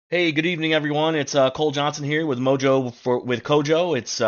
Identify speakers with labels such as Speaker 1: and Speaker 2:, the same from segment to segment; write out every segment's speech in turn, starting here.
Speaker 1: Hey, good evening, everyone. It's Cole Johnson here with with Kojo. It's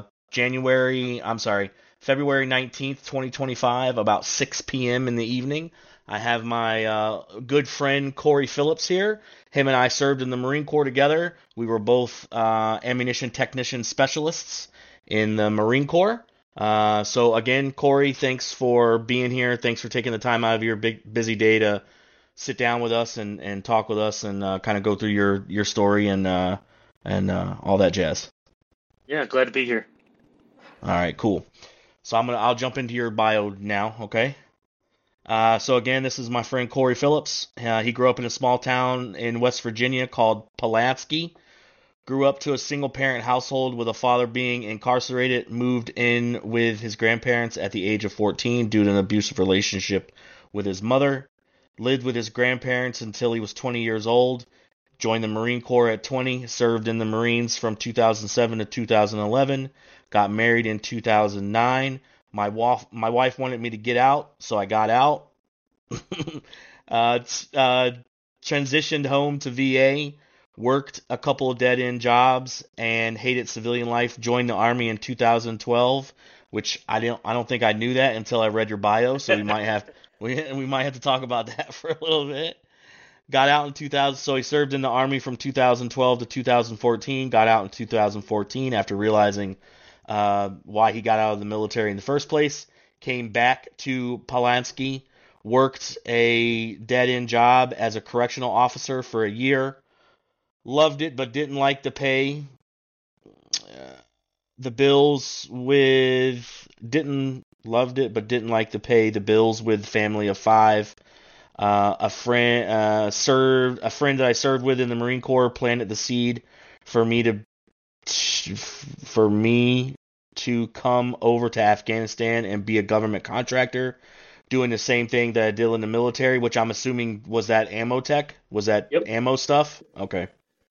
Speaker 1: February 19th, 2025, about 6 p.m. in the evening. I have my good friend Corey Phillips here. Him and I served in the Marine Corps together. We were both ammunition technician specialists in the Marine Corps. So again, Corey, thanks for being here. Thanks for taking the time out of your big busy day to sit down with us and talk with us and kind of go through your story and all that jazz.
Speaker 2: Yeah, glad to be here.
Speaker 1: All right, cool. So I'll jump into your bio now, okay? So again, this is my friend Corey Phillips. He grew up in a small town in West Virginia called Pulaski. Grew up to a single parent household with a father being incarcerated. Moved in with his grandparents at the age of 14 due to an abusive relationship with his mother. Lived with his grandparents until he was 20 years old. Joined the Marine Corps at 20. Served in the Marines from 2007 to 2011. Got married in 2009. My wife wanted me to get out, so I got out. uh, Transitioned home to VA, worked a couple of dead end jobs, and hated civilian life. Joined the Army in 2012, which I don't think I knew that until I read your bio. So we might have to talk about that for a little bit. Got out in 2000, so he served in the Army from 2012 to 2014. Got out in 2014 after realizing why he got out of the military in the first place. Came back to Polanski, worked a dead end job as a correctional officer for a year. Loved it, but didn't like the pay. The bills with didn't Loved it, but didn't like to pay the bills with family of five. A friend that I served with in the Marine Corps planted the seed for me to for me to come over to Afghanistan and be a government contractor, doing the same thing that I did in the military, which I'm assuming was that ammo tech, was that
Speaker 2: Yep.
Speaker 1: ammo stuff? Okay.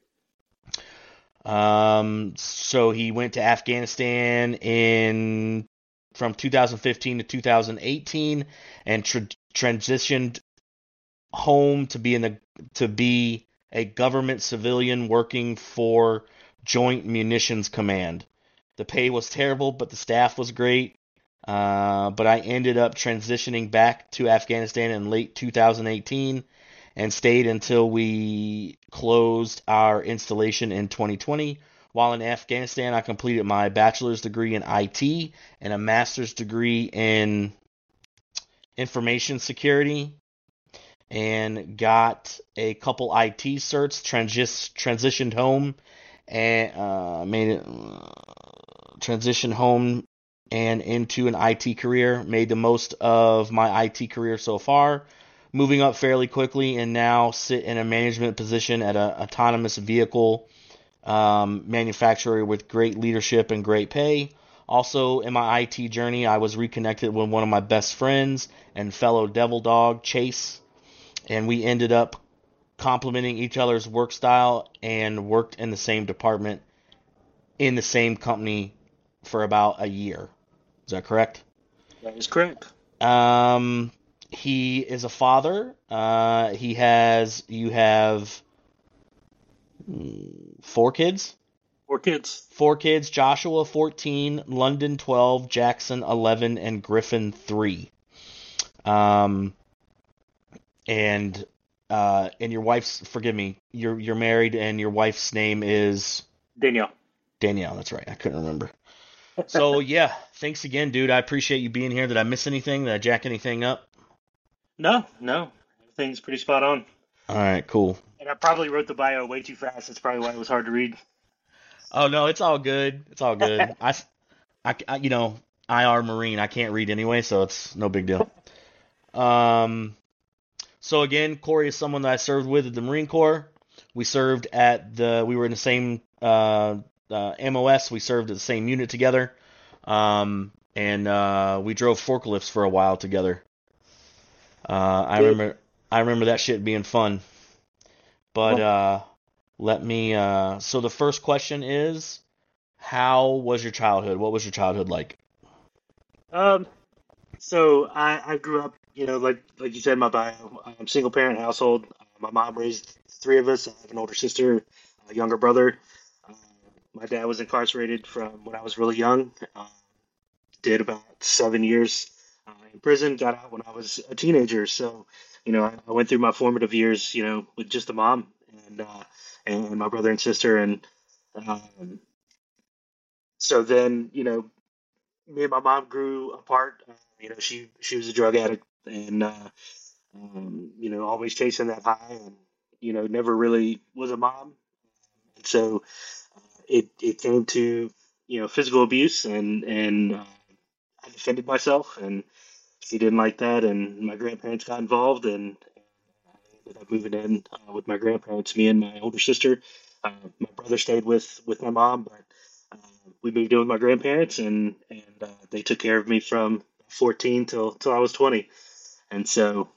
Speaker 1: So he went to Afghanistan in from 2015 to 2018 and transitioned home to be a government civilian working for Joint Munitions Command. The pay was terrible, but the staff was great. But I ended up transitioning back to Afghanistan in late 2018 and stayed until we closed our installation in 2020. While in Afghanistan, I completed my bachelor's degree in IT and a master's degree in information security and got a couple IT certs, transitioned home and made it transitioned home and into an IT career. Made the most of my IT career so far, moving up fairly quickly, and now sit in a management position at an autonomous vehicle manufacturer with great leadership and great pay. Also, in my IT journey, I was reconnected with one of my best friends and fellow devil dog, Chase, and we ended up complementing each other's work style and worked in the same department in the same company for about a year. Is that correct?
Speaker 2: That is correct.
Speaker 1: Um, he is a father. You have four kids.
Speaker 2: Four kids.
Speaker 1: Four kids: Joshua 14, London 12, Jackson 11, and Griffin 3. Um, and and your wife's forgive me. You're married, and your wife's name is
Speaker 2: Danielle.
Speaker 1: Danielle. That's right. I couldn't remember. So yeah, thanks again, dude. I appreciate you being here. Did I miss anything? Did I jack anything up?
Speaker 2: No, no. Everything's pretty spot on.
Speaker 1: All right, cool.
Speaker 2: And I probably wrote the bio way too fast. That's probably why it was hard to read.
Speaker 1: Oh no, it's all good. It's all good. IR Marine. I can't read anyway, so it's no big deal. Um, so again, Corey is someone that I served with at the Marine Corps. We were in the same MOS. We served at the same unit together. And we drove forklifts for a while together. Uh, I
Speaker 2: Good.
Speaker 1: remember, I remember that shit being fun. But
Speaker 2: Well,
Speaker 1: so the first question is, how was your childhood? What was your childhood like?
Speaker 2: um, so I grew up, like you said in my bio, single parent household. My mom raised three of us. I have an older sister, a younger brother. Uh, my dad was incarcerated from when I was really young. Did about 7 years in prison. Got out when I was a teenager. So, I went through my formative years, with just a mom and and my brother and sister. And um, so then, me and my mom grew apart. She was a drug addict, and always chasing that high, and never really was a mom. And so it came to physical abuse, and I defended myself, and she didn't like that, and my grandparents got involved, and I ended up moving in with my grandparents, me and my older sister. My brother stayed with my mom, but we moved in with my grandparents, and they took care of me from 14 till I was 20. And so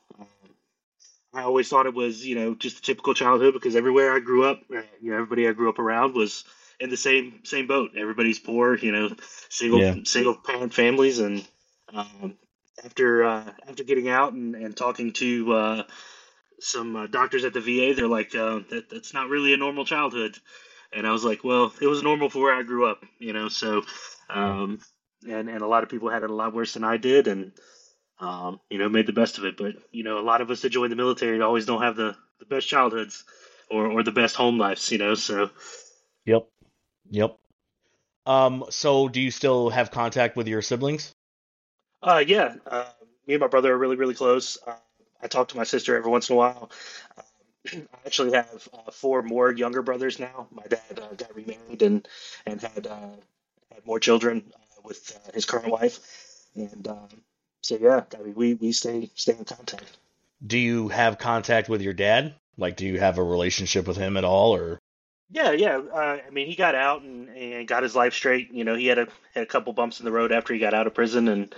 Speaker 2: I always thought it was, just a typical childhood because everywhere I grew up, everybody I grew up around was in the same boat. Everybody's poor, single
Speaker 1: Yeah.
Speaker 2: single parent families, and um, after getting out and talking to some doctors at the VA, they're like, that's not really a normal childhood. And I was like, well, it was normal for where I grew up, So, um, and a lot of people had it a lot worse than I did, and made the best of it. But a lot of us that join the military always don't have the best childhoods or the best home lives, So,
Speaker 1: Yep. Yep. So do you still have contact with your siblings?
Speaker 2: yeah, me and my brother are really really close. I talk to my sister every once in a while. I actually have four more younger brothers now. My dad got remarried and had more children with his current wife, and so yeah, I mean we stay in contact.
Speaker 1: Do you have contact with your dad? Like, do you have a relationship with him at all, or?
Speaker 2: Yeah, yeah. I mean, he got out and got his life straight. He had a couple bumps in the road after he got out of prison, and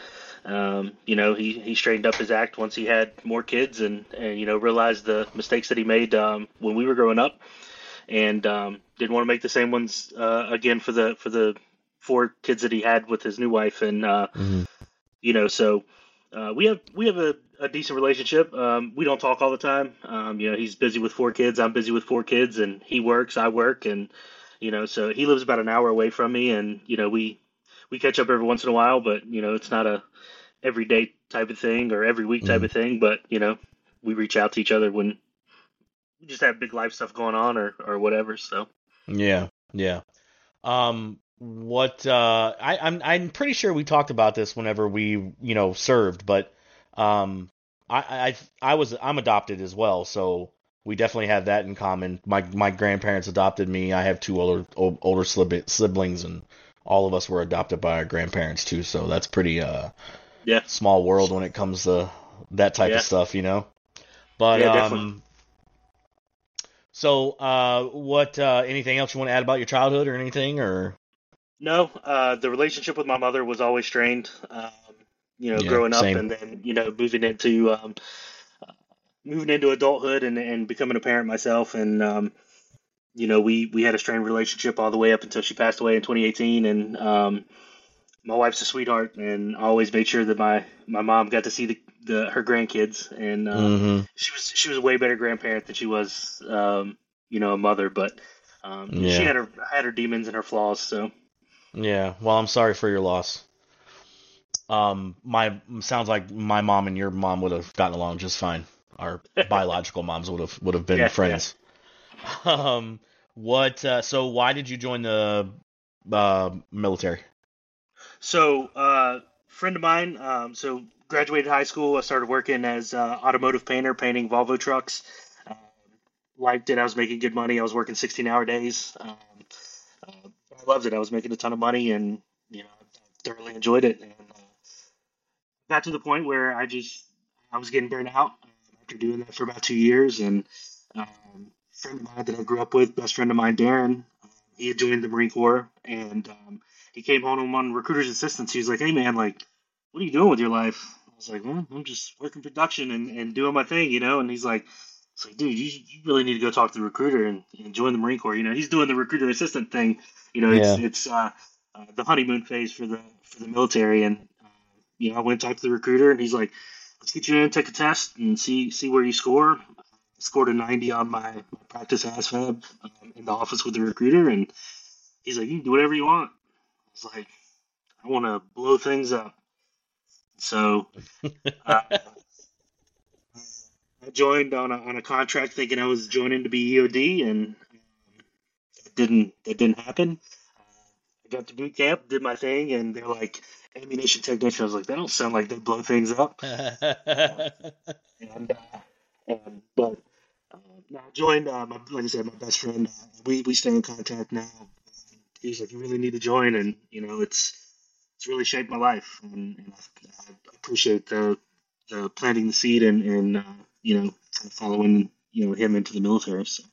Speaker 2: he straightened up his act once he had more kids and realized the mistakes that he made when we were growing up, and didn't want to make the same ones again for the four kids that he had with his new wife, and
Speaker 1: Mhm.
Speaker 2: so we have a decent relationship. We don't talk all the time. He's busy with four kids. I'm busy with four kids, and he works. I work, and so he lives about an hour away from me, and we catch up every once in a while, but it's not a everyday type of thing or every week type
Speaker 1: Mhm.
Speaker 2: of thing. But we reach out to each other when we just have big life stuff going on or whatever. So
Speaker 1: Yeah. Yeah. What I'm pretty sure we talked about this whenever we, served, but um I'm adopted as well, so we definitely have that in common. My grandparents adopted me. I have two older siblings, and all of us were adopted by our grandparents too, so that's pretty
Speaker 2: yeah,
Speaker 1: small world when it comes to that type of
Speaker 2: yeah,
Speaker 1: stuff. But
Speaker 2: yeah, definitely.
Speaker 1: so what anything else you want to add about your childhood or anything or?
Speaker 2: No, the relationship with my mother was always strained.
Speaker 1: Yeah,
Speaker 2: Growing up
Speaker 1: same.
Speaker 2: and then moving into adulthood and becoming a parent myself, and we had a strained relationship all the way up until she passed away in 2018. And my wife's a sweetheart, and I always made sure that my mom got to see her grandkids, and
Speaker 1: Hmm.
Speaker 2: she was a way better grandparent than she was a mother, but she
Speaker 1: Yeah.
Speaker 2: had her demons and her flaws. So
Speaker 1: Yeah. Well, I'm sorry for your loss. My sounds like my mom and your mom would have gotten along just fine. Our biological moms would have been
Speaker 2: yeah, yeah.
Speaker 1: friends. Um, what? So why did you join the military?
Speaker 2: So, friend of mine, so graduated high school. I started working as automotive painter, painting Volvo trucks. Um, Liked it. I was making good money. I was working 16-hour days. I loved it. I was making a ton of money, and I thoroughly enjoyed it. And got to the point where I was getting burnt out after doing that for about 2 years. And friend of mine that I grew up with, best friend of mine, Darren, he had joined the Marine Corps, and he came home on recruiter's assistance. He was like, "Hey man, like, what are you doing with your life?" I was like, "Well, I'm just working production and doing my thing." And he's like, "It's like, dude, you really need to go talk to the recruiter and join the Marine Corps." He's doing the recruiter assistant thing. It's
Speaker 1: Yeah.
Speaker 2: the honeymoon phase for the military, and I went and talked to the recruiter, and he's like, "Let's get you in, take a test, and see where you score." scored a 90 on my practice ASVAB in the office with the recruiter, and he's like, "You can do whatever you want." I was like, "I want to blow things up." So uh, I joined on a contract thinking I was joining to be EOD, and that didn't happen. I got to boot camp, did my thing, and they're like ammunition technician. I was like, that don't sound like they blow things up. Uh, and but now I joined. Like I said, my best friend. We stay in contact now. He's like, you really need to join, and it's really shaped my life, and I appreciate the planting the seed and kind of following him into the military. So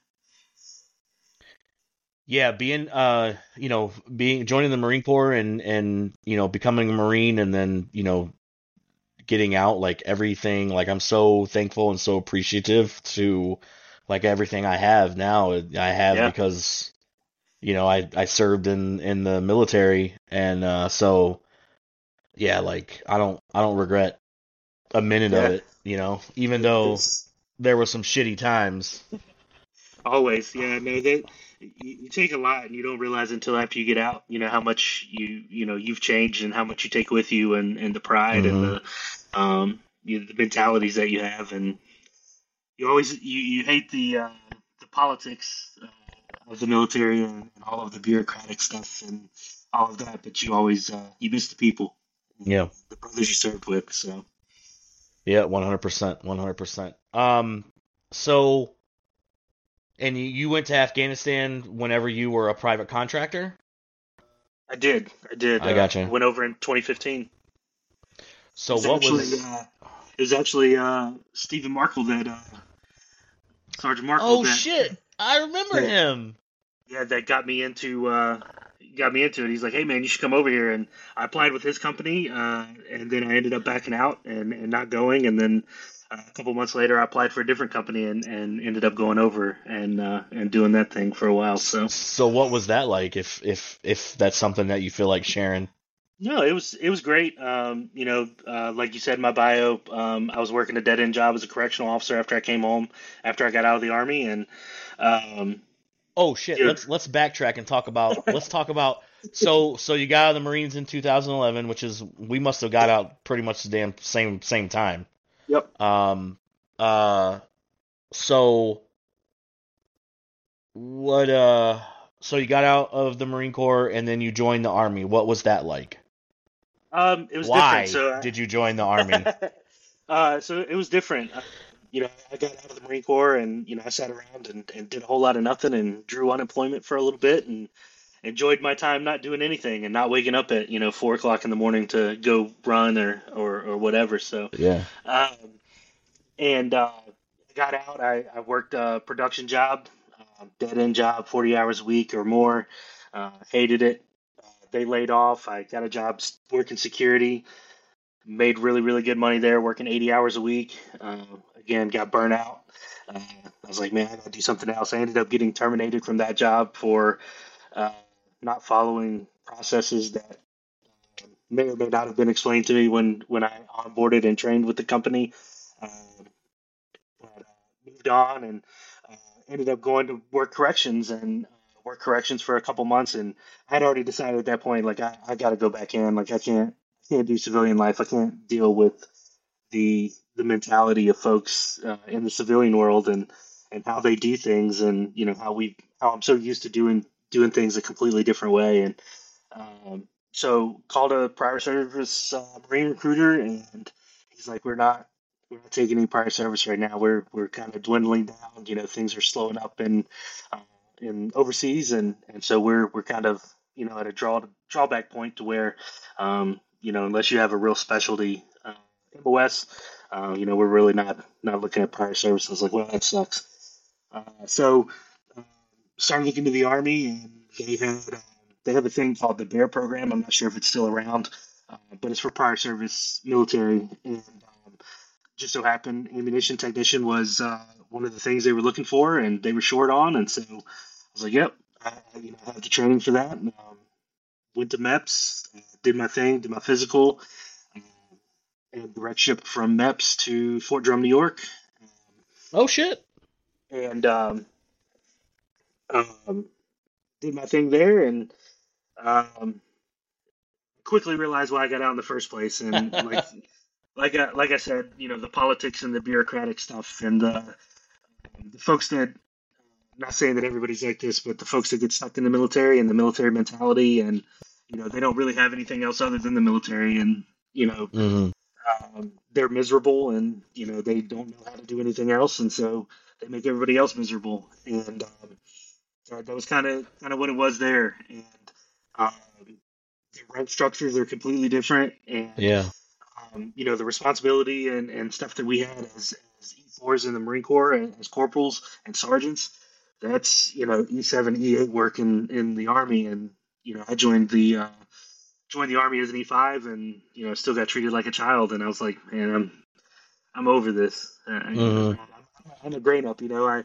Speaker 1: Yeah, being being joining the Marine Corps and becoming a Marine and then getting out, like everything, like I'm so thankful and so appreciative to like everything I have now. I have
Speaker 2: yeah,
Speaker 1: because I served in the military, and so yeah, like I don't regret a minute of
Speaker 2: yeah,
Speaker 1: it, even though
Speaker 2: it's
Speaker 1: there were some shitty times.
Speaker 2: always, yeah. No, that you take a lot, and you don't realize until after you get out, how much you've changed and how much you take with you, and the pride and
Speaker 1: Hmm.
Speaker 2: the mentalities that you have, and you hate the politics of the military and all of the bureaucratic stuff and all of that, but you always you miss the people,
Speaker 1: Yeah.
Speaker 2: the brothers you served with. So
Speaker 1: Yeah, 100%, 100%. So, and you went to Afghanistan whenever you were a private contractor?
Speaker 2: I did.
Speaker 1: I
Speaker 2: I
Speaker 1: gotcha.
Speaker 2: went over in 2015. It
Speaker 1: So
Speaker 2: was
Speaker 1: what
Speaker 2: actually
Speaker 1: was?
Speaker 2: Stephen Markle that Sergeant Markle
Speaker 1: Oh shit! I remember
Speaker 2: that
Speaker 1: him.
Speaker 2: yeah, that got me into it. He's like, "Hey man, you should come over here." And I applied with his company, and then I ended up backing out and not going. And then a couple months later, I applied for a different company and ended up going over and doing that thing for a while. So
Speaker 1: So what was that like? If that's something that you feel like sharing?
Speaker 2: no, it was great. Like you said in my bio, I was working a dead end job as a correctional officer after I came home after I got out of the army, and um,
Speaker 1: Oh shit!
Speaker 2: dude,
Speaker 1: Let's backtrack and talk about. Let's talk about. So you got out of the Marines in 2011, which is we must have got out pretty much the damn same time.
Speaker 2: yep.
Speaker 1: Um. So what? So you got out of the Marine Corps and then you joined the Army. What was that like?
Speaker 2: It was different.
Speaker 1: Why
Speaker 2: So
Speaker 1: did you join the Army?
Speaker 2: So it was different. I got out of the Marine Corps and, I sat around and did a whole lot of nothing and drew unemployment for a little bit and enjoyed my time not doing anything and not waking up at, 4 o'clock in the morning to go run or whatever. So,
Speaker 1: Yeah.
Speaker 2: um, and I got out. I worked a production job, dead end job, 40 hours a week or more. Hated it. They laid off. I got a job working security, made really, really good money there, working 80 hours a week. Again, got burnt out. I was like, man, I got to do something else. I ended up getting terminated from that job for uh, not following processes that may or may not have been explained to me when I onboarded and trained with the company. Um, but moved on and uh, ended up going to work corrections and work corrections for a couple months. And I'd already decided at that point, like I got to go back in. Like I can't do civilian life. I can't deal with the mentality of folks in the civilian world and how they do things and how I'm so used to doing things a completely different way. And so called a prior service Marine recruiter, and he's like, we're not taking any prior service right now. We're kind of dwindling down. Things are slowing up uh, in overseas, and so we're kind of at a drawback point to where unless you have a real specialty MOS, we're really not looking at prior service. I was like, well, that sucks. So uh, started looking to the Army, and they have a thing called the Bear program. I'm not sure if it's still around, but it's for prior service military. And just so happened, ammunition technician was one of the things they were looking for, and they were short on. And so I was like, yep, I had the training for that. And, went to MEPS, did my thing, did my physical, um, and direct ship from MEPS to Fort Drum, New York.
Speaker 1: Oh shit.
Speaker 2: and um, did my thing there, and um, quickly realized why I got out in the first place. And like I said, the politics and the bureaucratic stuff, and the folks that, I'm not saying that everybody's like this, but the folks that get stuck in the military and the military mentality, and they don't really have anything else other than the military, and
Speaker 1: Hmm.
Speaker 2: they're miserable, and they don't know how to do anything else, and so they make everybody else miserable. And that was kind of what it was there. And um, the rank structures are completely different, and
Speaker 1: Yeah.
Speaker 2: the responsibility and stuff that we had as E4s in the Marine Corps, and as corporals and sergeants, that's E7, E8 work in the Army. And I joined the Army as an E5, and still got treated like a child. And I was like, man, I'm over this.
Speaker 1: Hmm.
Speaker 2: I'm a grown up.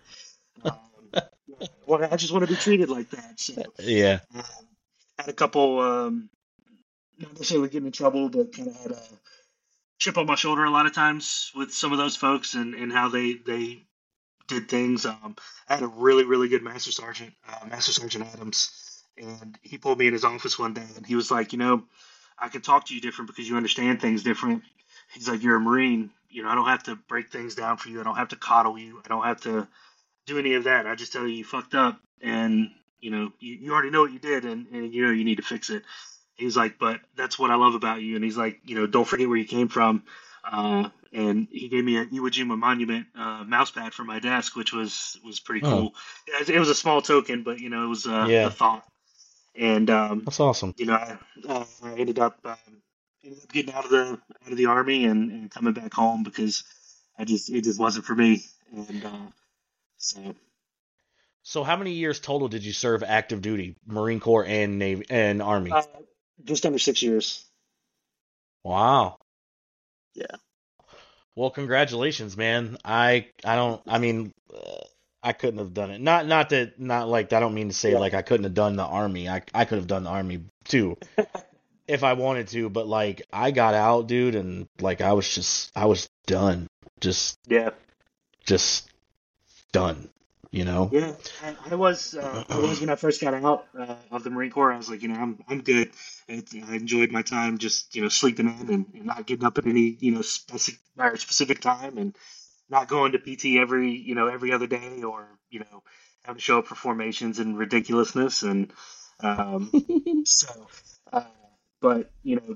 Speaker 2: I just want to be treated like that. So
Speaker 1: Yeah.
Speaker 2: um, had a couple, not necessarily getting in trouble, but kind of had a chip on my shoulder a lot of times with some of those folks, and how they did things. I had a really, really good Master Sergeant Adams, and he pulled me in his office one day, and he was like, I can talk to you different because you understand things different. He's like, you're a Marine. I don't have to break things down for you. I don't have to coddle you. I don't have to do any of that. I just tell you fucked up, and you already know what you did, and you need to fix it. He's like, but that's what I love about you. And he's like, don't forget where you came from. And he gave me an Iwo Jima Monument mouse pad for my desk, which was pretty
Speaker 1: Oh,
Speaker 2: cool. It was a small token, but it was the
Speaker 1: yeah.
Speaker 2: thought. And
Speaker 1: That's awesome.
Speaker 2: I ended up getting out of the Army, and coming back home, because it just wasn't for me. And so
Speaker 1: So how many years total did you serve active duty, Marine Corps and Navy and Army?
Speaker 2: uh, just under 6 years.
Speaker 1: Wow.
Speaker 2: Yeah.
Speaker 1: Well, congratulations, man. I mean, I couldn't have done it. Not like I don't mean to say
Speaker 2: Yeah.
Speaker 1: like I couldn't have done the Army. I could have done the Army too if I wanted to, but like I got out, dude, and like I was done. Just
Speaker 2: Yeah.
Speaker 1: just done, you know?
Speaker 2: Yeah, I was when I first got out of the Marine Corps. I was like, I'm good. I enjoyed my time, just sleeping in, and not getting up at any specific time, and not going to PT every other day, or having to show up for formations and ridiculousness. And um, so, uh, but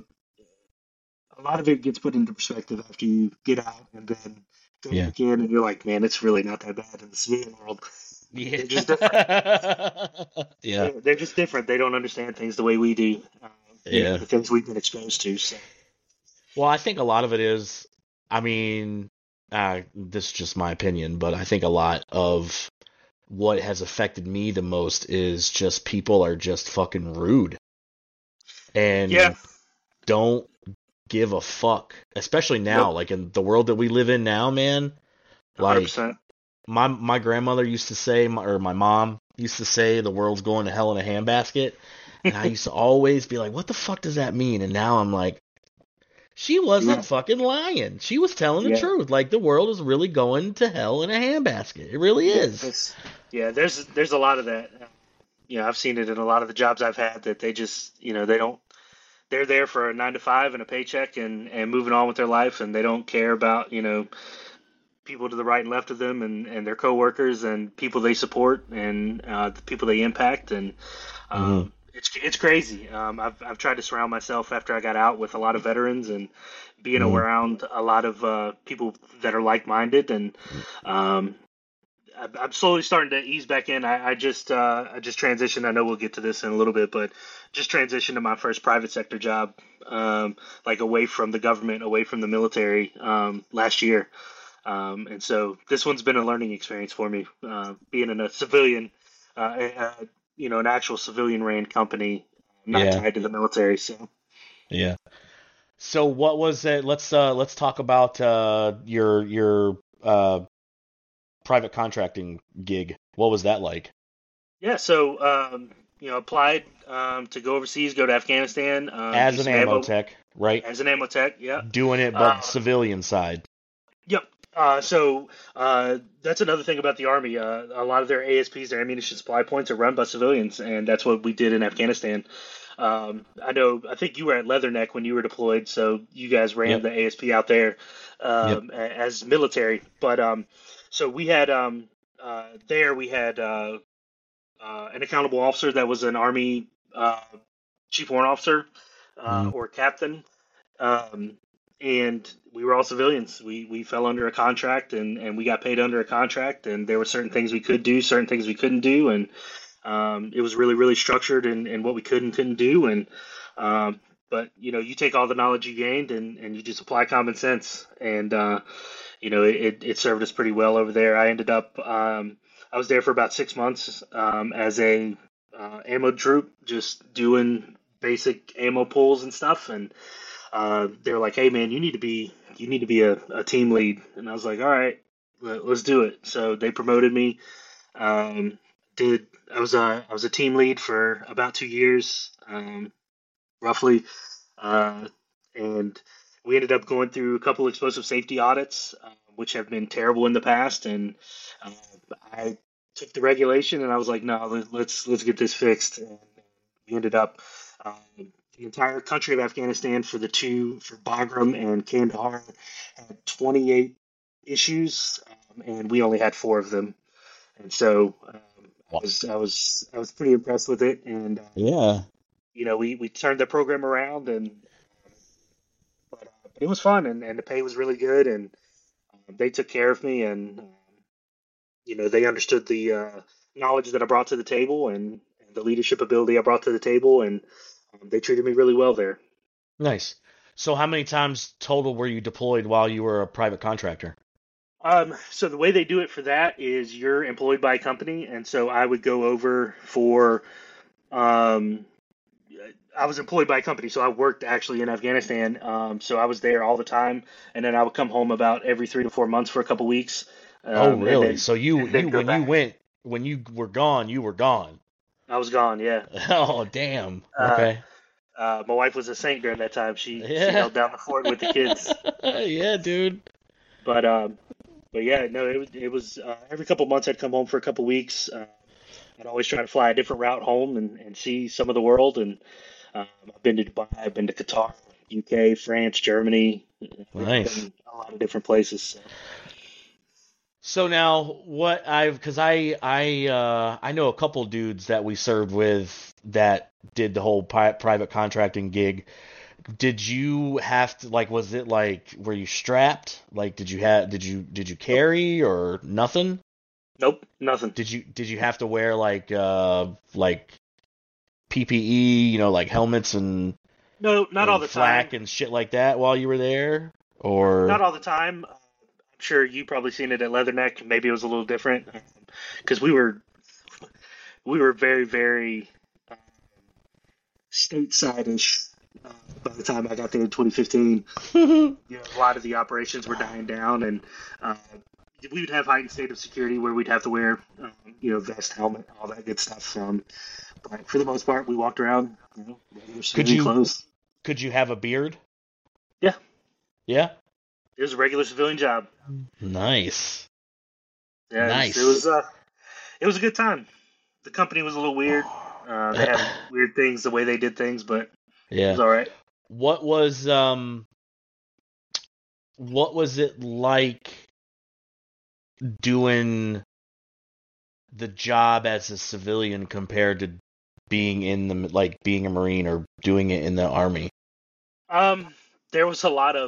Speaker 2: a lot of it gets put into perspective after you get out, and then go
Speaker 1: Yeah.
Speaker 2: back in, and you're like, man, it's really not that bad in the civilian world.
Speaker 1: Yeah.
Speaker 2: They're just different.
Speaker 1: Yeah.
Speaker 2: They're just different. They don't understand things the way we do.
Speaker 1: Yeah.
Speaker 2: The things we've been exposed to. So
Speaker 1: Well, I think a lot of it is, I mean, this is just my opinion, but I think a lot of what has affected me the most is just people are just fucking rude
Speaker 2: yeah,
Speaker 1: and don't give a fuck, especially now,
Speaker 2: nope,
Speaker 1: like in the world that we live in now, man. Like
Speaker 2: 100%.
Speaker 1: my grandmother used to say, or my mom used to say, the world's going to hell in a handbasket, and I used to always be like, what the fuck does that mean? And now I'm like, she
Speaker 2: Yeah,
Speaker 1: wasn't fucking lying. She was telling the
Speaker 2: yeah,
Speaker 1: truth. Like the world is really going to hell in a handbasket. It really
Speaker 2: yeah.
Speaker 1: is.
Speaker 2: Yeah. There's a lot of that. I've seen it in a lot of the jobs I've had, that they just they don't. They're there for a 9 to 5 and a paycheck, and moving on with their life, and they don't care about people to the right and left of them, and their coworkers, and people they support, and the people they impact. And
Speaker 1: Hmm.
Speaker 2: it's crazy. I've tried to surround myself after I got out with a lot of veterans, and being
Speaker 1: Hmm.
Speaker 2: around a lot of people that are like-minded. And um, I'm slowly starting to ease back in. I just transitioned. I know we'll get to this in a little bit, but just transitioned to my first private sector job, like away from the government, away from the military, last year. And so this one's been a learning experience for me, being in a civilian, an actual civilian ran company, not
Speaker 1: Yeah.
Speaker 2: tied to the military. So
Speaker 1: Yeah. So what was it? Let's talk about your private contracting gig. What was that like?
Speaker 2: yeah, so applied to go overseas, go to Afghanistan, do
Speaker 1: As an
Speaker 2: some
Speaker 1: ammo
Speaker 2: ammo
Speaker 1: tech, right?
Speaker 2: as an ammo tech. Yeah.
Speaker 1: Doing it, but
Speaker 2: Uh,
Speaker 1: civilian side.
Speaker 2: yep. That's another thing about the Army. A lot of their ASPs, their ammunition supply points, are run by civilians, and that's what we did in Afghanistan. I know. I think you were at Leatherneck when you were deployed, so you guys ran
Speaker 1: Yep.
Speaker 2: the ASP out there
Speaker 1: Yep.
Speaker 2: as military. But so we had there we had an accountable officer that was an Army chief warrant officer
Speaker 1: Mm.
Speaker 2: or captain, um, and we were all civilians. We fell under a contract, and we got paid under a contract, and there were certain things we could do, certain things we couldn't do, and it was really really structured in what we could and couldn't do, and but you take all the knowledge you gained and you just apply common sense, and it served us pretty well over there. I was there for about 6 months as a ammo troop, just doing basic ammo pulls and stuff, and they were like, "Hey man, you need to be a team lead," and I was like, "All right, let's do it." So they promoted me. Um, did I was a team lead for about 2 years, roughly, uh, and we ended up going through a couple explosive safety audits, which have been terrible in the past, and uh, I took the regulation and I was like, "No, let's get this fixed." And we ended up the entire country of Afghanistan for Bagram and Kandahar had 28 issues, and we only had four of them. And so
Speaker 1: Wow.
Speaker 2: I was pretty impressed with it, and
Speaker 1: Yeah.
Speaker 2: we turned the program around, and but it was fun, and the pay was really good, and they took care of me, and they understood the knowledge that I brought to the table, and the leadership ability I brought to the table, and they treated me really well there.
Speaker 1: Nice. So how many times total were you deployed while you were a private contractor?
Speaker 2: So the way they do it for that is you're employed by a company, and so I would go over for. Um, I was employed by a company, so I worked actually in Afghanistan. So I was there all the time, and then I would come home about every 3 to 4 months for a couple weeks,
Speaker 1: Oh,
Speaker 2: and
Speaker 1: really?
Speaker 2: then
Speaker 1: So you
Speaker 2: and then
Speaker 1: you
Speaker 2: go
Speaker 1: when you
Speaker 2: back.
Speaker 1: went when you were gone, you were gone.
Speaker 2: I was gone. Yeah.
Speaker 1: Oh, damn.
Speaker 2: Uh,
Speaker 1: Okay.
Speaker 2: my wife was a saint during that time. She
Speaker 1: Yeah.
Speaker 2: held down the fort with the kids.
Speaker 1: Yeah, dude.
Speaker 2: But um, but yeah, no, it was every couple months I'd come home for a couple weeks. I'd always try to fly a different route home and see some of the world. And I've been to Dubai, I've been to Qatar, UK, France, Germany. I've
Speaker 1: Nice.
Speaker 2: been a lot of different places. So.
Speaker 1: So now what I've because I know a couple dudes that we served with that did the whole private contracting gig. Did you have to like was it like were you strapped? Like did you carry or nothing?
Speaker 2: Nope, nothing.
Speaker 1: Did you have to wear like PPE, like helmets
Speaker 2: No, not all
Speaker 1: and
Speaker 2: the time.
Speaker 1: flak and shit like that while you were there?
Speaker 2: Not
Speaker 1: Or
Speaker 2: all the time. I'm sure you probably seen it at Leatherneck. Maybe it was a little different because we were very very stateside-ish by the time I got there in 2015. A lot of the operations were dying down, and uh, we would have heightened state of security where we'd have to wear, vest, helmet, all that good stuff. But for the most part, we walked around, regular
Speaker 1: could
Speaker 2: civilian
Speaker 1: you
Speaker 2: clothes.
Speaker 1: could you have a beard?
Speaker 2: Yeah,
Speaker 1: Yeah.
Speaker 2: it was a regular civilian job.
Speaker 1: Nice.
Speaker 2: Yeah,
Speaker 1: Nice.
Speaker 2: it was a good time. The company was a little weird. They had weird things the way they did things, but it
Speaker 1: Yeah.
Speaker 2: was all right.
Speaker 1: What was what was it like doing the job as a civilian compared to being in the like being a Marine or doing it in the Army?
Speaker 2: There was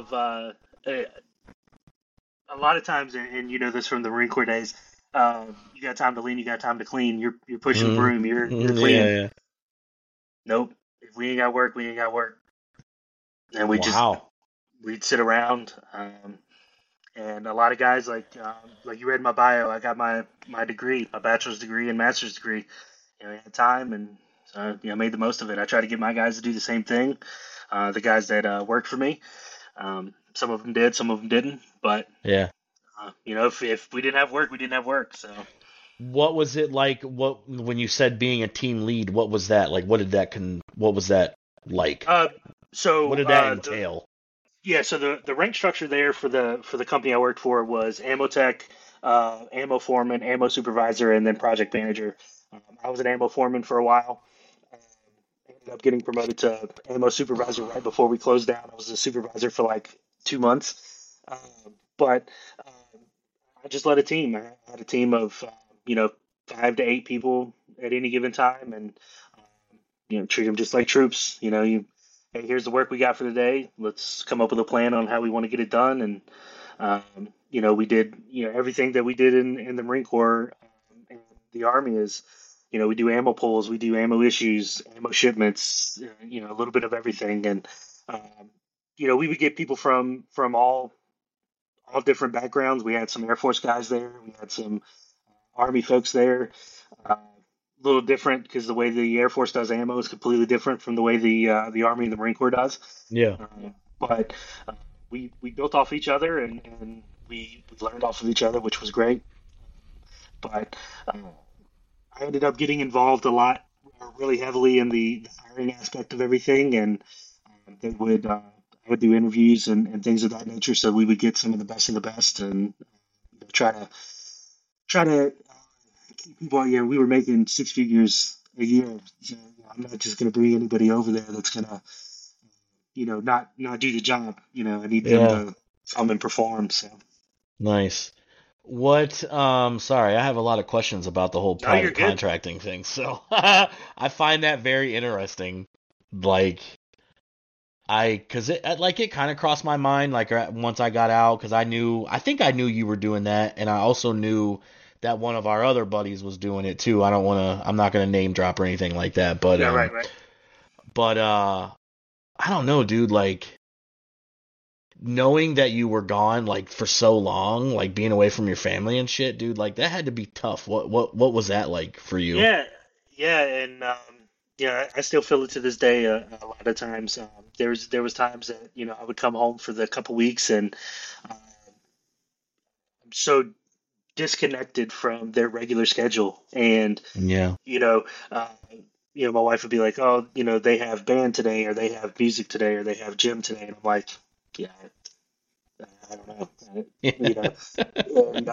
Speaker 2: a lot of times, and you know this from the Marine Corps days. You got time to lean, you got time to clean. You're pushing the
Speaker 1: Mm,
Speaker 2: broom, you're
Speaker 1: yeah,
Speaker 2: cleaning.
Speaker 1: yeah.
Speaker 2: Nope. If we ain't got work, we ain't got work, and
Speaker 1: Wow.
Speaker 2: we'd sit around. And a lot of guys like you read my bio, I got my degree, my bachelor's degree and master's degree. I had time, and so made the most of it. I try to get my guys to do the same thing. The guys that worked for me, some of them did, some of them didn't. But
Speaker 1: Yeah.
Speaker 2: if we didn't have work, we didn't have work. So
Speaker 1: What was it like? What when you said being a team lead? What was that like? What was that like?
Speaker 2: uh,
Speaker 1: What
Speaker 2: so
Speaker 1: did that
Speaker 2: the
Speaker 1: entail?
Speaker 2: Yeah, so the rank structure there for the company I worked for was ammo tech, ammo foreman, ammo supervisor, and then project manager. I was an ammo foreman for a while. Um, Ended up getting promoted to ammo supervisor right before we closed down. I was a supervisor for like 2 months, but um, I just led a team. I had a team of you know 5 to 8 people at any given time, and treat them just like troops. Hey, here's the work we got for the day. Let's come up with a plan on how we want to get it done. And we did everything that we did in the Marine Corps and the Army is, we do ammo pulls, we do ammo issues, ammo shipments, a little bit of everything. And um, we would get people from all different backgrounds. We had some Air Force guys there. We had some Army folks there. A little different because the way the Air Force does ammo is completely different from the way the Army and the Marine Corps does.
Speaker 1: Yeah.
Speaker 2: But we built off each other and we learned off of each other, which was great. But I ended up getting involved a lot, really heavily in the hiring aspect of everything, and they would I would do interviews and things of that nature. So we would get some of the best of the best and try to keep people. Yeah, we were making 6 figures a year. So I'm not just going to bring anybody over there that's going to not do the job. I need them
Speaker 1: Yeah.
Speaker 2: to come and perform. So
Speaker 1: Nice. Sorry, I have a lot of questions about the whole
Speaker 2: no, you're
Speaker 1: private
Speaker 2: good.
Speaker 1: contracting thing. So I find that very interesting. Like, cause it kind of crossed my mind, like, once I got out, cause I think I knew you were doing that. And I also knew that one of our other buddies was doing it too. I'm not going to name drop or anything like that.
Speaker 2: Yeah, right, right.
Speaker 1: But, I don't know, dude, like, knowing that you were gone like for so long, like being away from your family and shit, dude, like that had to be tough. What was that like for you?
Speaker 2: Yeah, yeah, and yeah, I still feel it to this day. A lot of times, there was times that I would come home for the couple weeks and uh, I'm so disconnected from their regular schedule, and
Speaker 1: Yeah.
Speaker 2: you know, uh, my wife would be like, "Oh, they have band today, or they have music today, or they have gym today," and I'm like, "Yeah, I don't know," you know, and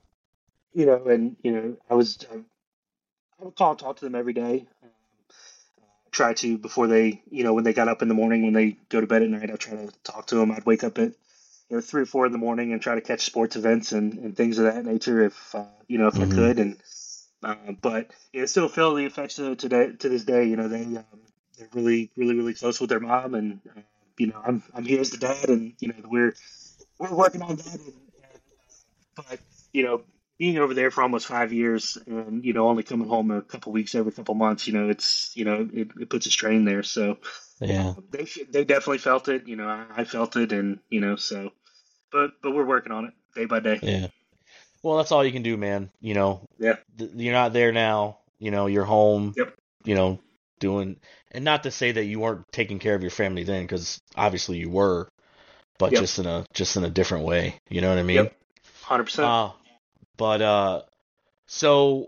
Speaker 2: I would call and talk to them every day. Try to before they, when they got up in the morning, when they go to bed at night, I'd try to talk to them. I'd wake up at 3 or 4 in the morning and try to catch sports events and things of that nature if I
Speaker 1: Hmm.
Speaker 2: could. And but still feel the effects of it today to this day. They're really really really close with their mom, and I'm here as the dad, and we're working on that. But you know, being over there for almost 5 years, and only coming home a couple weeks every couple months, it puts a strain there. So
Speaker 1: Yeah.
Speaker 2: they definitely felt it. I felt it, and but we're working on it day by day.
Speaker 1: Yeah. Well, that's all you can do, man.
Speaker 2: Yeah.
Speaker 1: You're not there now. You're home.
Speaker 2: Yep.
Speaker 1: You know, doing, and not to say that you weren't taking care of your family then, because obviously you were, but
Speaker 2: Yep.
Speaker 1: just in a different way. You know what I mean?
Speaker 2: Yep. 100%.
Speaker 1: Uh, but so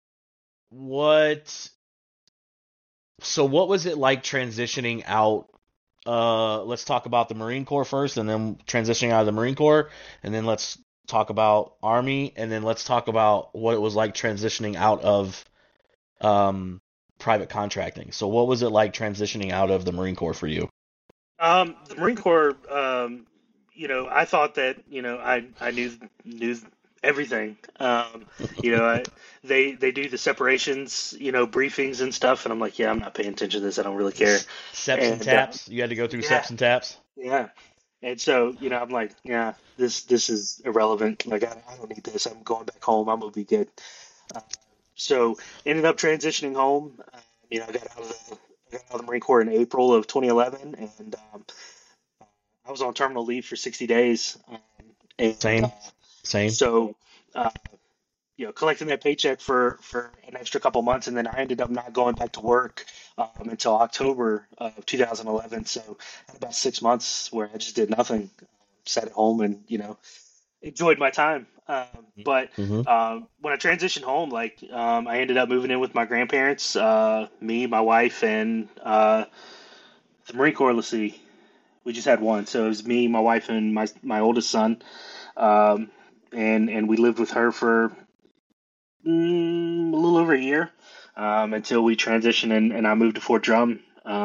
Speaker 1: what? So what was it like transitioning out? Let's talk about the Marine Corps first, and then transitioning out of the Marine Corps, and then let's talk about Army, and then let's talk about what it was like transitioning out of um, private contracting. So what was it like transitioning out of the Marine Corps for you?
Speaker 2: The Marine Corps, I thought that, I knew everything. They do the separations, briefings and stuff, and I'm like, yeah, I'm not paying attention to this. I don't really care.
Speaker 1: Seps and
Speaker 2: And
Speaker 1: taps. You had to go through
Speaker 2: yeah,
Speaker 1: seps and taps.
Speaker 2: yeah. And so, I'm like, yeah, this is irrelevant. Like, I don't need this. I'm going back home. I'm gonna be good. Uh, so ended up transitioning home. I got out of the Marine Corps in April of 2011, and I was on terminal leave for 60 days, and
Speaker 1: Same, same.
Speaker 2: so uh, collecting that paycheck for an extra couple months, and then I ended up not going back to work until October of 2011. So I had about 6 months where I just did nothing, sat at home, and enjoyed my time. But
Speaker 1: Mm-hmm.
Speaker 2: when I transitioned home, like I ended up moving in with my grandparents, me, my wife, and the Marine Corps. Let's see, We just had one. So it was me, my wife, and my oldest son. Um, and we lived with her for a little over a year until we transitioned and I moved to Fort Drum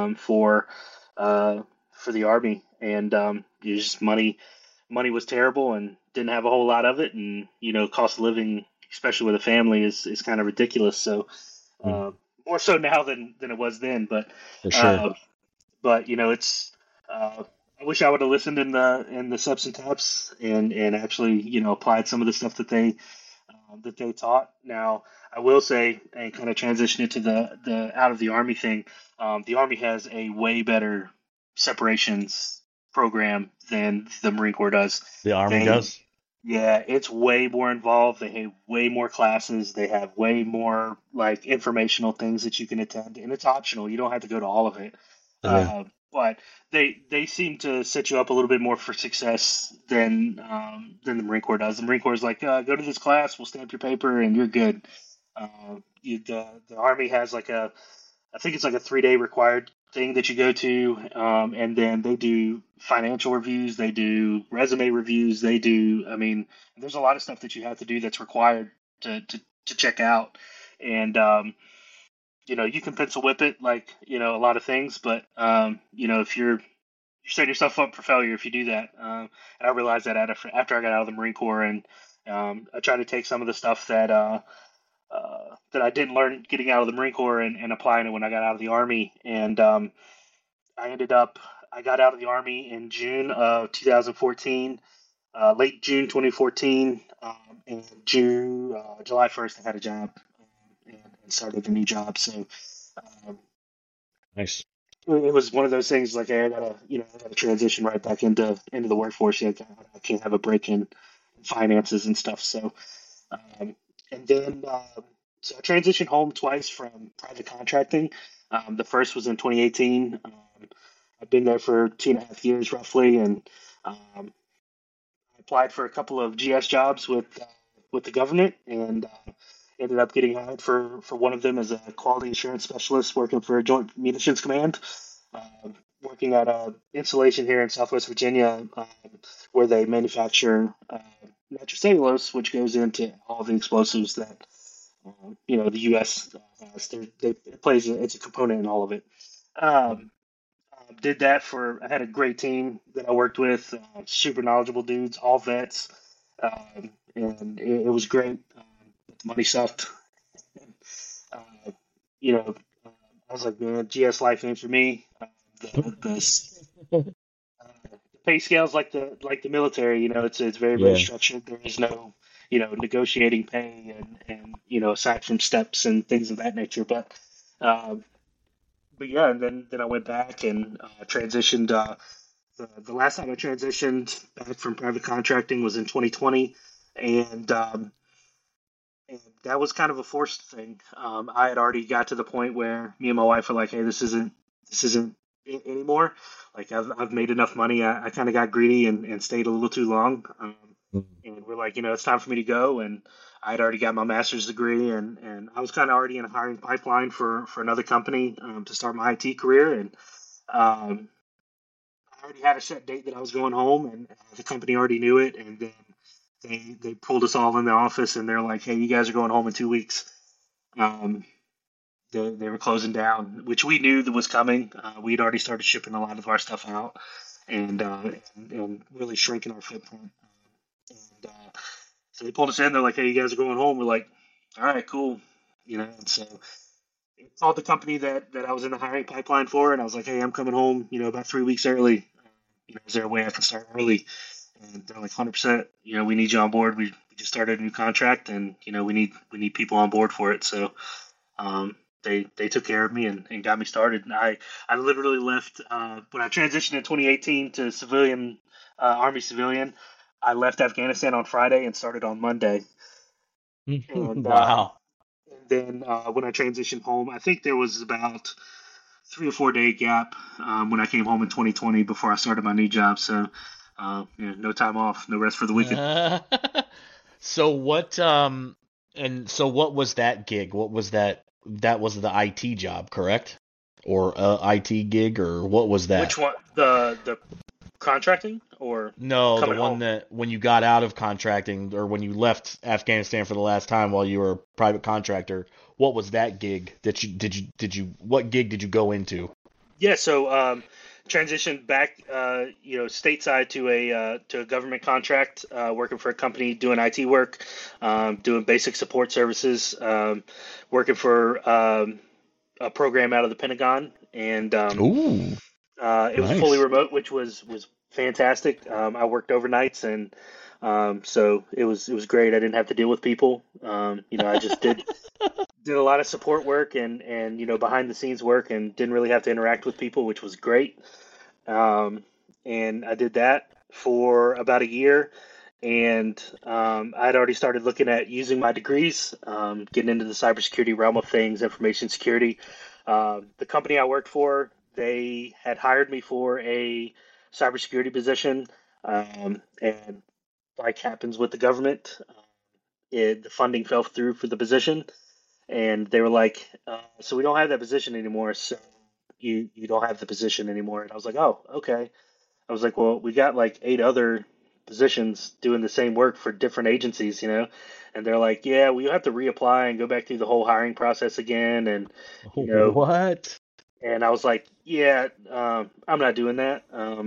Speaker 2: uh, for the Army. And it was just money was terrible and didn't have a whole lot of it. And, cost of living, especially with a family, is kind of ridiculous. So
Speaker 1: Mm,
Speaker 2: uh, more so now than it was then.
Speaker 1: for sure.
Speaker 2: Uh, it's. I wish I would have listened in the subs and taps and actually applied some of the stuff that they taught. Now I will say and kind of transition it to the out of the Army thing. The Army has a way better separations program than the Marine Corps does.
Speaker 1: The Army
Speaker 2: They
Speaker 1: does.
Speaker 2: Yeah, it's way more involved. They have way more classes. They have way more like informational things that you can attend, and it's optional. You don't have to go to all of it.
Speaker 1: Yeah.
Speaker 2: But they seem to set you up a little bit more for success than the Marine Corps does. The Marine Corps is like, go to this class, we'll stamp your paper, and you're good. The Army has like I think it's like a 3 day required thing that you go to, and then they do financial reviews, they do resume reviews, they do. I mean, there's a lot of stuff that you have to do that's required to check out, and you can pencil whip it like a lot of things, but if you set yourself up for failure if you do that. And I realized that after I got out of the Marine Corps, and I tried to take some of the stuff that I didn't learn getting out of the Marine Corps and applying it when I got out of the Army. And I ended up, I got out of the Army in June of 2014, late June 2014, and July 1st, I had a job and started a new job. So um,
Speaker 1: Nice.
Speaker 2: it was one of those things like, hey, I gotta transition right back into the workforce. I can't have a break in finances and stuff. So Um, and then, so I transitioned home twice from private contracting. The first was in 2018. I've been there for 2.5 years roughly, and I applied for a couple of GS jobs with the government, and ended up getting hired for one of them as a quality assurance specialist working for a Joint Munitions Command. Working at a installation here in Southwest Virginia, where they manufacture nitrocellulose, which goes into all the explosives that the U.S. has. It plays it's a component in all of it. Um, did that I had a great team that I worked with, super knowledgeable dudes, all vets, and it was great. But the money sucked. Uh, you know, I was like, man, GS life ain't for me. The pay scales like the military. It's very very
Speaker 1: Yeah.
Speaker 2: structured. There is no negotiating pay and aside from steps and things of that nature. Um, but yeah, and then I went back and transitioned. The last time I transitioned back from private contracting was in 2020, and and that was kind of a forced thing. I had already got to the point where me and my wife were like, "Hey, this isn't it anymore. Like I've made enough money. I kind of got greedy and stayed a little too long.
Speaker 1: Mm.
Speaker 2: And we're like, it's time for me to go. And I had already got my master's degree, and I was kind of already in a hiring pipeline for another company to start my IT career. And um, I already had a set date that I was going home, and the company already knew it. And then they pulled us all in the office, and they're like, "Hey, you guys are going home in 2 weeks." Um, they were closing down, which we knew that was coming. We'd already started shipping a lot of our stuff out, and really shrinking our footprint. And so they pulled us in. They're like, "Hey, you guys are going home." We're like, "All right, cool." And so I called the company that I was in the hiring pipeline for, and I was like, "Hey, I'm coming home. About 3 weeks early. Is there a way I can start early?" And they're like, 100%. We need you on board. We just started a new contract, and we need people on board for it. So um, they took care of me and got me started. And I literally left when I transitioned in 2018 to civilian Army civilian. I left Afghanistan on Friday and started on Monday. And
Speaker 1: Wow.
Speaker 2: then when I transitioned home, I think there was about 3 or 4 day gap when I came home in 2020 before I started my new job. So no time off, no rest for the wicked.
Speaker 1: So what was that gig? What was that? That was the IT job, correct? Or IT gig, or what was
Speaker 2: Which
Speaker 1: that?
Speaker 2: one? The Contracting or
Speaker 1: No, the
Speaker 2: coming
Speaker 1: one
Speaker 2: home?
Speaker 1: that when you got out of contracting or when you left Afghanistan for the last time while you were a private contractor, what was that gig that you what gig did you go into?
Speaker 2: Yeah, so transitioned back, stateside to a government contract, working for a company doing IT work, doing basic support services, working for a program out of the Pentagon, and
Speaker 1: Ooh,
Speaker 2: it was fully
Speaker 1: nice.
Speaker 2: remote, which was fantastic. I worked overnights, and so it was great. I didn't have to deal with people. I just did a lot of support work and behind the scenes work, and didn't really have to interact with people, which was great. Um, and I did that for about a year, and I'd already started looking at using my degrees, getting into the cybersecurity realm of things, information security. The company I worked for, they had hired me for a cybersecurity position, and like happens with the government, the funding fell through for the position, and they were like, "So we don't have that position anymore. So you don't have the position anymore." And I was like, "Oh, okay." I was like, "Well, we got like 8 other positions doing the same work for different agencies, you know." And they're like, "Yeah, well, you have to reapply and go back through the whole hiring process again." And you know,
Speaker 1: What?
Speaker 2: and I was like, "Yeah, I'm not doing that."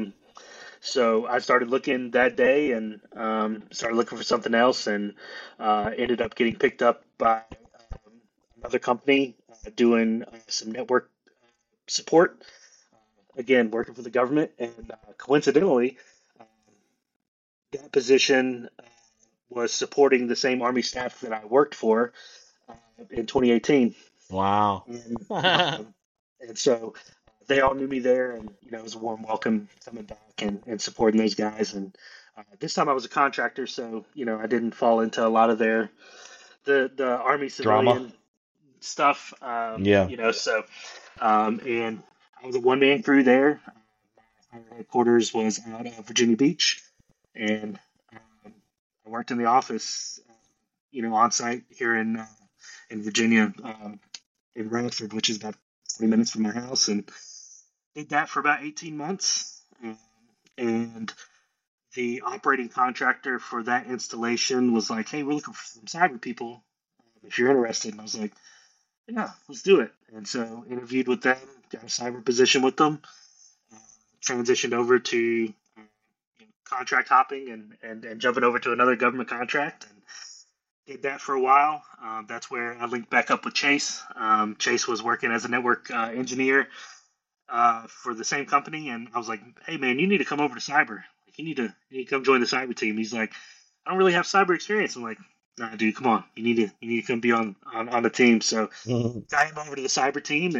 Speaker 2: So I started looking that day, and started looking for something else, and ended up getting picked up by another company, doing some network support. Again, working for the government, and coincidentally, uh, that position was supporting the same Army staff that I worked for in 2018,
Speaker 1: Wow.
Speaker 2: and and so they all knew me there, and it was a warm welcome coming back and supporting those guys. And this time I was a contractor, so I didn't fall into a lot of the Army
Speaker 1: Drama.
Speaker 2: civilian stuff.
Speaker 1: Yeah.
Speaker 2: So and I was a one man crew there. Our headquarters was out of Virginia Beach, and I worked in the office, on site here in Virginia, in Radford, which is about 20 minutes from my house, and did that for about 18 months. And the operating contractor for that installation was like, "Hey, we're looking for some cyber people, if you're interested." And I was like, "Yeah, let's do it." And so interviewed with them, got a cyber position with them, uh, transitioned over to contract hopping, and jumping over to another government contract, and did that for a while. That's where I linked back up with Chase. Chase was working as a network engineer for the same company, and I was like, "Hey, man, you need to come over to cyber. Like, you need to come join the cyber team." He's like, "I don't really have cyber experience." I'm like, "Nah, dude, come on. You need to come be on the team." So got him over to the cyber team,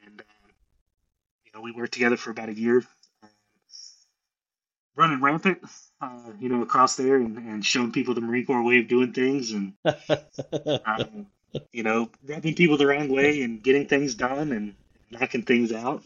Speaker 2: and we worked together for about a year, uh, running rampant, across there, and showing people the Marine Corps way of doing things, and um, rubbing people the wrong way and getting things done and knocking things out.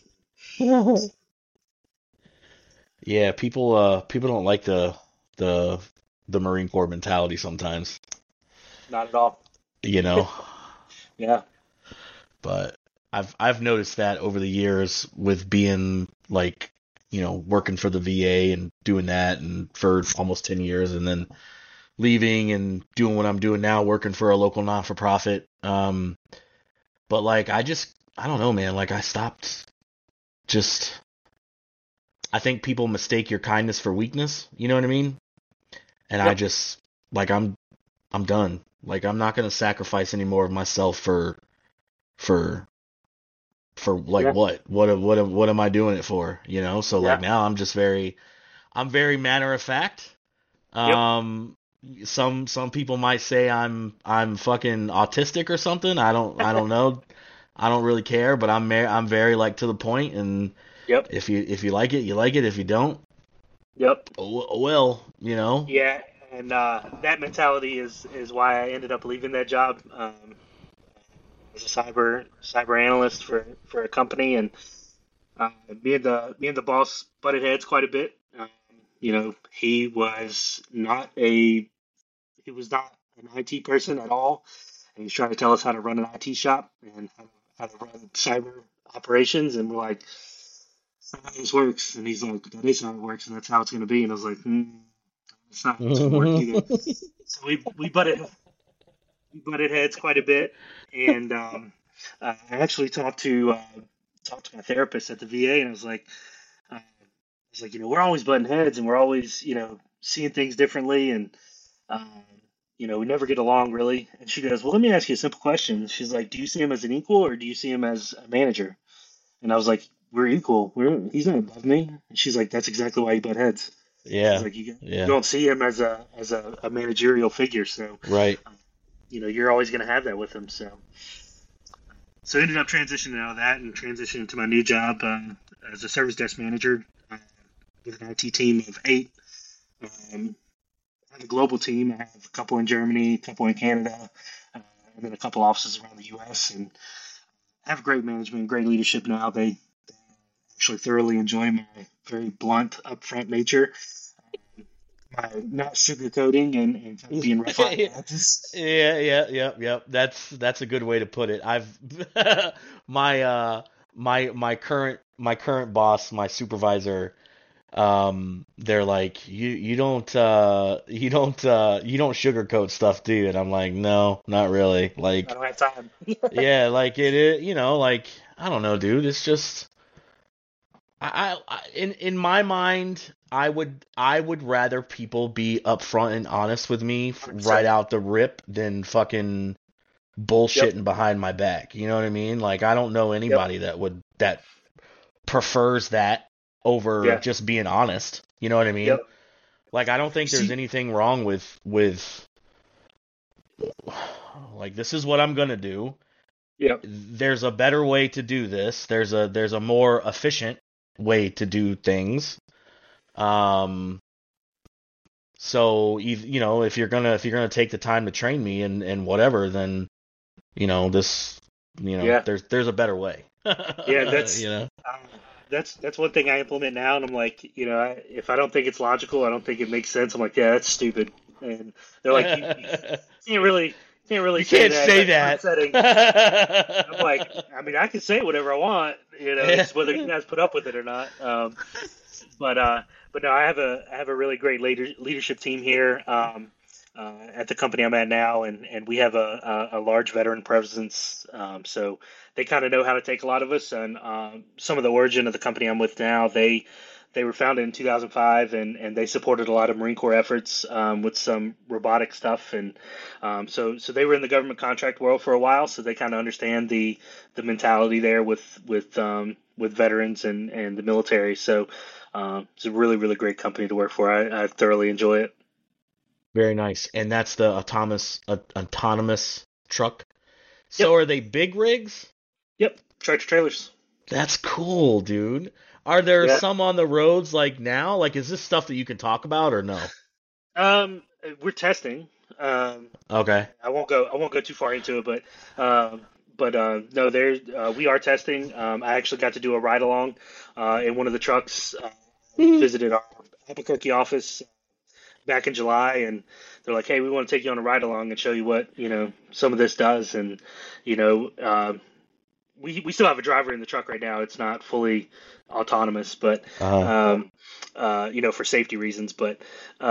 Speaker 1: Yeah, people don't like the the Marine Corps mentality sometimes,
Speaker 2: Not at all.
Speaker 1: you know.
Speaker 2: Yeah.
Speaker 1: But I've noticed that over the years with being like, working for the VA and doing that and for almost 10 years and then leaving and doing what I'm doing now, working for a local non-for-profit. But like I don't know, man, like I stopped just I think people mistake your kindness for weakness, you know what I mean? And I
Speaker 2: Yep.
Speaker 1: just like I'm done. Like I'm not gonna sacrifice any more of myself for like
Speaker 2: Yeah.
Speaker 1: what am I doing it for? So like
Speaker 2: Yeah.
Speaker 1: now I'm very matter of fact.
Speaker 2: Yep.
Speaker 1: Um, some people might say I'm fucking autistic or something. I don't know. I don't really care, but I'm very like to the point, and
Speaker 2: Yep.
Speaker 1: if you like it, you like it. If you don't,
Speaker 2: Yep.
Speaker 1: oh well, you know.
Speaker 2: Yeah. And that mentality is why I ended up leaving that job, as a cyber analyst for a company, and me and the boss butted heads quite a bit. He was not an IT person at all, and he's trying to tell us how to run an IT shop and how to run cyber operations, and we're like, "That's not how this works." And he's like, "That is how it works, and that's how it's going to be." And I was like, "It's not how it's going to work either." So we butted heads quite a bit, and I actually talked to my therapist at the VA, and I was like, we're always butting heads, and we're always, seeing things differently, and um, we never get along really. And she goes, "Well, let me ask you a simple question." She's like, "Do you see him as an equal, or do you see him as a manager?" And I was like, "We're equal. He's not above me." And she's like, "That's exactly why you butt heads." She's
Speaker 1: Yeah,
Speaker 2: like, "You
Speaker 1: yeah,
Speaker 2: don't see him as a managerial figure, so
Speaker 1: right.
Speaker 2: you're always going to have that with him." So I ended up transitioning out of that and transitioning to my new job as a service desk manager with an IT team of 8. Um, I have a global team. I have a couple in Germany, a couple in Canada, and then a couple offices around the U.S. And I have great management, great leadership now. They actually thoroughly enjoy my very blunt, upfront nature, my not sugarcoating and kind of being rough on the edges.
Speaker 1: Yeah, yeah, yeah, yeah. That's a good way to put it. I've my my current boss, my supervisor, they're like, you don't sugarcoat stuff, do you? And I'm like, no, not really.
Speaker 2: I
Speaker 1: Like,
Speaker 2: don't have time.
Speaker 1: yeah, like like, I don't know, dude. It's just in my mind, I would rather people be upfront and honest with me right
Speaker 2: 100%.
Speaker 1: out the rip than fucking
Speaker 2: Yep.
Speaker 1: bullshitting behind my back. You know what I mean? Like, I don't know
Speaker 2: Yep.
Speaker 1: anybody that prefers that over
Speaker 2: Yeah.
Speaker 1: just being honest. You know what I mean?
Speaker 2: Yep.
Speaker 1: Like, I don't
Speaker 2: You
Speaker 1: think there's
Speaker 2: see.
Speaker 1: anything wrong with like, this is what I'm gonna do.
Speaker 2: Yep.
Speaker 1: There's a better way to do this. There's a more efficient way to do things. Um, so if you're gonna take the time to train me and whatever, then this
Speaker 2: Yeah.
Speaker 1: there's a better way.
Speaker 2: Yeah.
Speaker 1: You know.
Speaker 2: Uh, that's one thing I implement now, and I'm like, if I don't think it's logical, I don't think it makes sense. I'm like, yeah, that's stupid. And they're like, you can't really
Speaker 1: You
Speaker 2: say
Speaker 1: can't
Speaker 2: that in
Speaker 1: say
Speaker 2: a group
Speaker 1: that.
Speaker 2: setting. I'm like, I mean, I can say whatever I want. It's whether you guys put up with it or not. But but no, I have a really great leadership team here at the company I'm at now, and we have a large veteran presence. So they kind of know how to take a lot of us. And some of the origin of the company I'm with now, they were founded in 2005, and they supported a lot of Marine Corps efforts with some robotic stuff. And so they were in the government contract world for a while, so they kind of understand the mentality there with veterans and the military. So it's a really, really great company to work for. I thoroughly enjoy it.
Speaker 1: Very nice. And that's the autonomous truck. So
Speaker 2: Yep,
Speaker 1: are they big rigs?
Speaker 2: yep. Tractor trailers.
Speaker 1: That's cool, dude. Are there
Speaker 2: Yeah.
Speaker 1: some on the roads like now? Like, is this stuff that you can talk about or no?
Speaker 2: We're testing. Um,
Speaker 1: Okay.
Speaker 2: I won't go too far into it, but no, we are testing. I actually got to do a ride along in one of the trucks. Visited our Albuquerque office back in July, and they're like, "Hey, we want to take you on a ride along and show you what some of this does." And you know, we still have a driver in the truck right now. It's not fully autonomous, but
Speaker 1: Uh,
Speaker 2: um, for safety reasons. But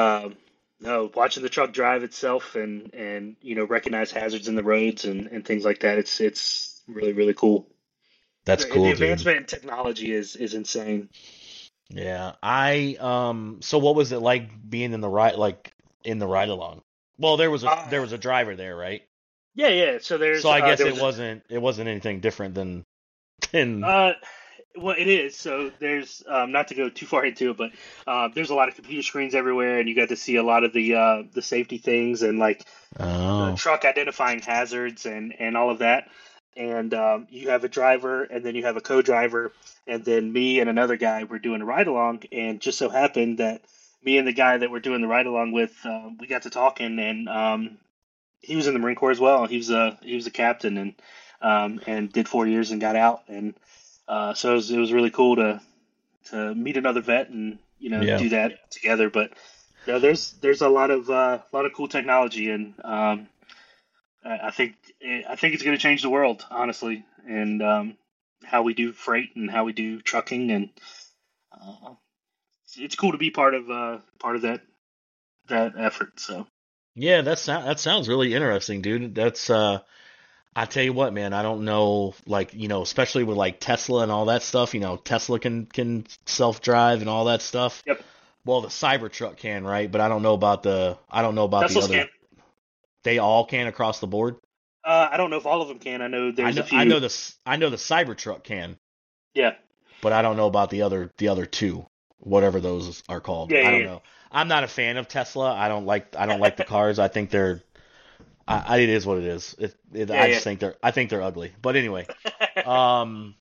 Speaker 2: no, watching the truck drive itself and recognize hazards in the roads and things like that, it's really really cool.
Speaker 1: that's
Speaker 2: The
Speaker 1: cool, dude.
Speaker 2: advancement in technology is insane.
Speaker 1: Yeah. So what was it like being in the ride along? Well, there was a driver there, right?
Speaker 2: Yeah, yeah. So
Speaker 1: So
Speaker 2: there's
Speaker 1: I guess
Speaker 2: there
Speaker 1: it
Speaker 2: was a
Speaker 1: wasn't anything different than
Speaker 2: uh, well, it is. So there's not to go too far into it, but there's a lot of computer screens everywhere, and you got to see a lot of the safety things and like the
Speaker 1: oh.
Speaker 2: truck identifying hazards and all of that. And you have a driver, and then you have a co-driver, and then me and another guy were doing a ride along, and just so happened that me and the guy that we're doing the ride along with, we got to talking, and he was in the Marine Corps as well. He was a captain and did 4 years and got out, and so it was really cool to meet another vet and
Speaker 1: Yeah.
Speaker 2: do that together. But there's a lot of cool technology, and I think it's going to change the world, honestly, and how we do freight and how we do trucking, and uh, it's cool to be part of that effort. So
Speaker 1: Yeah, that sounds really interesting, dude. That's I tell you what, man, I don't know, like, especially with like Tesla and all that stuff, Tesla can self-drive and all that stuff.
Speaker 2: yep,
Speaker 1: Well, the Cybertruck can, right? But I don't know about the
Speaker 2: Teslas
Speaker 1: other.
Speaker 2: can.
Speaker 1: They all can across the board.
Speaker 2: I don't know if all of them can. I know
Speaker 1: I
Speaker 2: there's a
Speaker 1: know
Speaker 2: few.
Speaker 1: I know the Cybertruck can,
Speaker 2: Yeah,
Speaker 1: but I don't know about the other two, whatever those are called.
Speaker 2: yeah,
Speaker 1: I don't
Speaker 2: yeah,
Speaker 1: know. I'm not a fan of Tesla. I don't like the cars. I think they're it is what it is.
Speaker 2: yeah,
Speaker 1: I
Speaker 2: yeah,
Speaker 1: just think they're ugly. But anyway,
Speaker 2: yeah.
Speaker 1: um,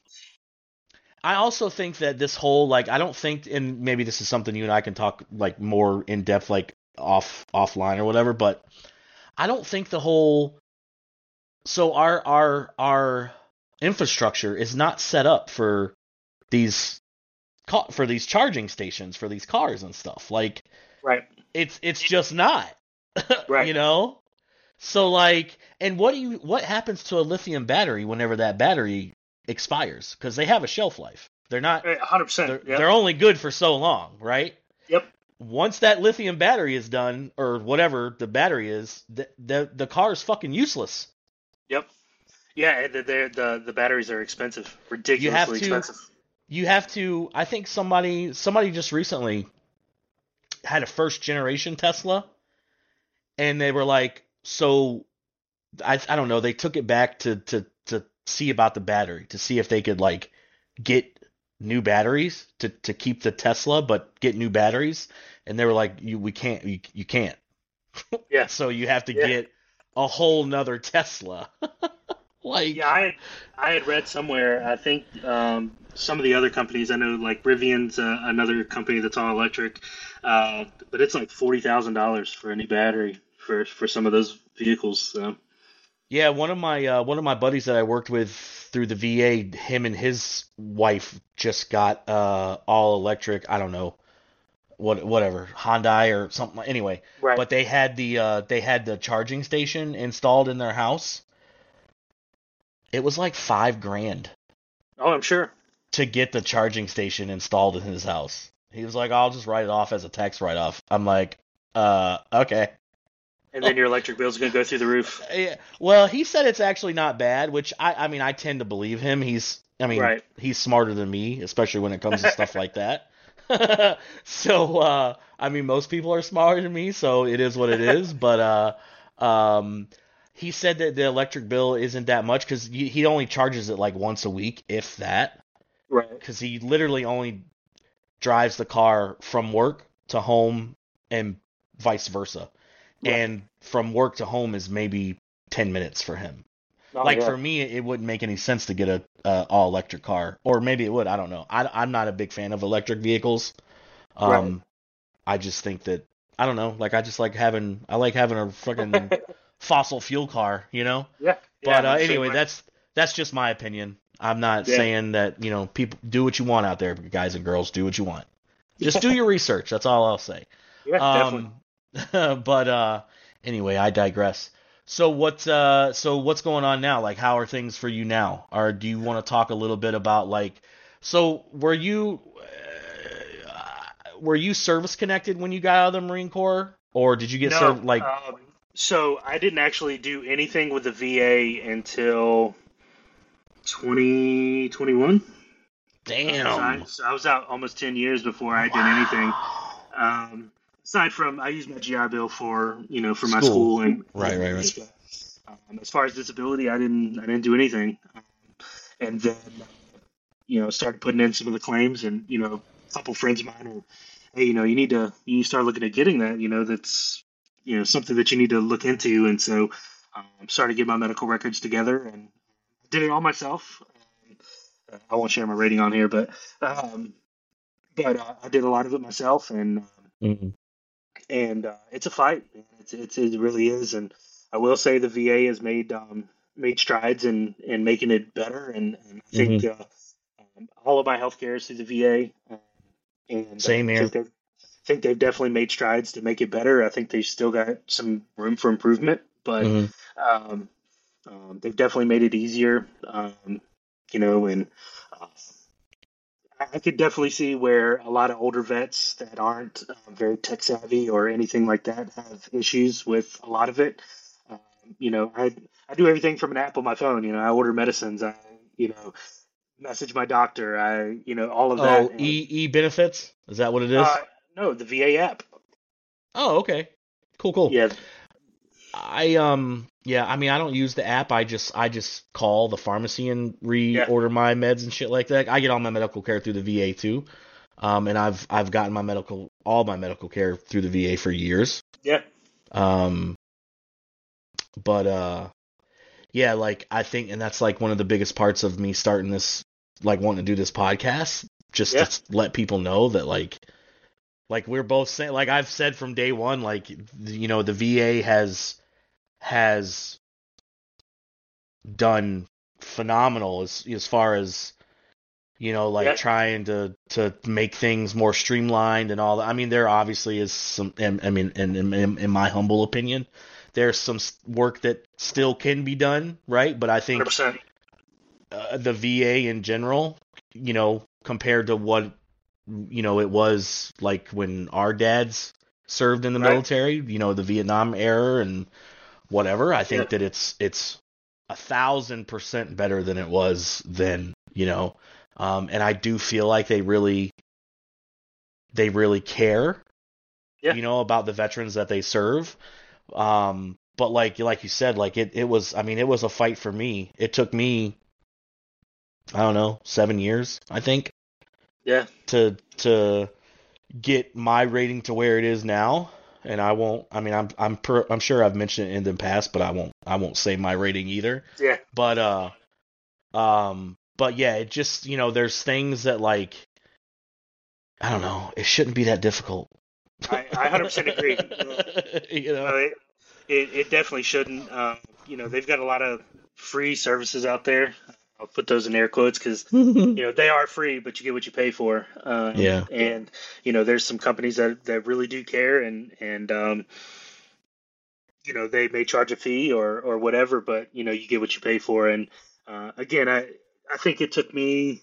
Speaker 1: I also think that this whole like I don't think, and maybe this is something you and I can talk like more in depth, like offline or whatever. But I don't think the whole so our infrastructure is not set up these for these charging stations for these cars and stuff. Like
Speaker 2: Right,
Speaker 1: it's just not,
Speaker 2: right.
Speaker 1: you know. So like, and what happens to a lithium battery whenever that battery expires? Because they have a shelf life. They're not
Speaker 2: 100%. Yep,
Speaker 1: they're only good for so long, right?
Speaker 2: yep,
Speaker 1: Once that lithium battery is done, or whatever the battery is, the car is fucking useless.
Speaker 2: yep. Yeah, the batteries are expensive,
Speaker 1: You have
Speaker 2: ridiculously
Speaker 1: to
Speaker 2: expensive.
Speaker 1: I think somebody just recently had a first generation Tesla, and they were like, so I don't know, they took it back to see about the battery, to see if they could like get new batteries to keep the Tesla but get new batteries, and they were like, we can't, you can't.
Speaker 2: Yeah,
Speaker 1: So you have to
Speaker 2: yeah,
Speaker 1: get a whole nother Tesla.
Speaker 2: yeah.
Speaker 1: Like,
Speaker 2: I had read somewhere. I think some of the other companies. I know like Rivian's another company that's all electric, but it's like $40,000 for a new battery for some of those vehicles. So
Speaker 1: yeah, one of my buddies that I worked with through the VA, him and his wife just got all electric. I don't know whatever Hyundai or something. Anyway,
Speaker 2: right.
Speaker 1: but they had the charging station installed in their house. It was like $5,000
Speaker 2: Oh, I'm sure.
Speaker 1: to get the charging station installed in his house. He was like, I'll just write it off as a tax write off. I'm like, okay.
Speaker 2: And then your electric bill's gonna go through the roof.
Speaker 1: Yeah. Well, he said it's actually not bad, which I mean, I tend to believe him.
Speaker 2: Right.
Speaker 1: He's smarter than me, especially when it comes to stuff like that. So, I mean, most people are smarter than me, so it is what it is. But, he said that the electric bill isn't that much because he only charges it like once a week, if that,
Speaker 2: Right.
Speaker 1: because he literally only drives the car from work to home and vice versa.
Speaker 2: Right.
Speaker 1: And from work to home is maybe 10 minutes for him.
Speaker 2: Oh
Speaker 1: Like
Speaker 2: yeah.
Speaker 1: for me, it wouldn't make any sense to get a all electric car, or maybe it would. I don't know. I'm not a big fan of electric vehicles.
Speaker 2: Right.
Speaker 1: Um, I just think that I don't know. Like I like having a fucking fossil fuel car, you know.
Speaker 2: Yeah. Yeah.
Speaker 1: But
Speaker 2: I'm the same
Speaker 1: anyway,
Speaker 2: way.
Speaker 1: that's just my opinion. I'm not
Speaker 2: Yeah.
Speaker 1: saying that people do what you want out there, guys and girls. Do what you want. Just do your research. That's all I'll say.
Speaker 2: Yeah. Definitely.
Speaker 1: Um, but anyway, I digress. So what's going on now? Like, how are things for you now? Or do you want to talk a little bit about like, so were you service connected when you got out of the Marine Corps, or did you get
Speaker 2: No.
Speaker 1: served like,
Speaker 2: So I didn't actually do anything with the VA until 2021.
Speaker 1: damn?
Speaker 2: So I was out almost 10 years before I did anything.
Speaker 1: Wow.
Speaker 2: Aside from I used my GI Bill for for my
Speaker 1: School.
Speaker 2: school
Speaker 1: Right, right, right.
Speaker 2: stuff. As far as disability, I didn't do anything. And then started putting in some of the claims, and a couple friends of mine are, hey, you need to start looking at getting that. That's something that you need to look into. And so started getting my medical records together and did it all myself. I won't share my rating on here, um, but I did a lot of it myself,
Speaker 1: Mhm.
Speaker 2: and it's a fight. It really is, and I will say the VA has made strides in making it better, and I think
Speaker 1: Mhm.
Speaker 2: all of my healthcare is through the VA, and
Speaker 1: Same
Speaker 2: I
Speaker 1: here.
Speaker 2: think they've definitely made strides to make it better. I think they've still got some room for improvement, but
Speaker 1: Mhm.
Speaker 2: um, they've definitely made it easier, and uh, I could definitely see where a lot of older vets that aren't very tech savvy or anything like that have issues with a lot of it. Um, I do everything from an app on my phone. I order medicines. I you know message my doctor. All of that.
Speaker 1: Oh,
Speaker 2: And
Speaker 1: e benefits? Is that what it
Speaker 2: uh,
Speaker 1: is?
Speaker 2: no, the VA app.
Speaker 1: Oh, okay. Cool, cool.
Speaker 2: Yeah,
Speaker 1: Yeah, I mean I don't use the app. I just call the pharmacy and
Speaker 2: yeah,
Speaker 1: reorder my meds and shit like that. I get all my medical care through the VA too. And I've gotten all my medical care through the VA for years.
Speaker 2: yeah,
Speaker 1: Um, but yeah, like I think, and that's like one of the biggest parts of me starting this, like wanting to do this podcast, just
Speaker 2: yeah,
Speaker 1: to let people know that like we're both saying, like I've said from day one, like the VA has done phenomenal as far as like
Speaker 2: yeah,
Speaker 1: trying to make things more streamlined and all that. I mean, there obviously is some. I mean, in my humble opinion, there's some work that still can be done, right? But I think
Speaker 2: 100%.
Speaker 1: the VA in general, compared to what it was like when our dads served in the
Speaker 2: Right.
Speaker 1: military, the Vietnam era and whatever. I
Speaker 2: Yeah,
Speaker 1: think that it's 1,000% better than it was then, and I do feel like they really care,
Speaker 2: yeah,
Speaker 1: about the veterans that they serve. But like you said, like it was, I mean, it was a fight for me. It took me, I don't know, 7 years, I think,
Speaker 2: yeah.
Speaker 1: to get my rating to where it is now. And I won't. I mean, I'm sure I've mentioned it in the past, but I won't say my rating either.
Speaker 2: Yeah,
Speaker 1: But but yeah, it just there's things that like I don't know. It shouldn't be that difficult.
Speaker 2: I 100% agree.
Speaker 1: you know.
Speaker 2: It definitely shouldn't. They've got a lot of free services out there. I'll put those in air quotes because they are free, but you get what you pay for.
Speaker 1: Yeah.
Speaker 2: And there's some companies that really do care, and they may charge a fee or whatever, but you get what you pay for. And again, I think it took me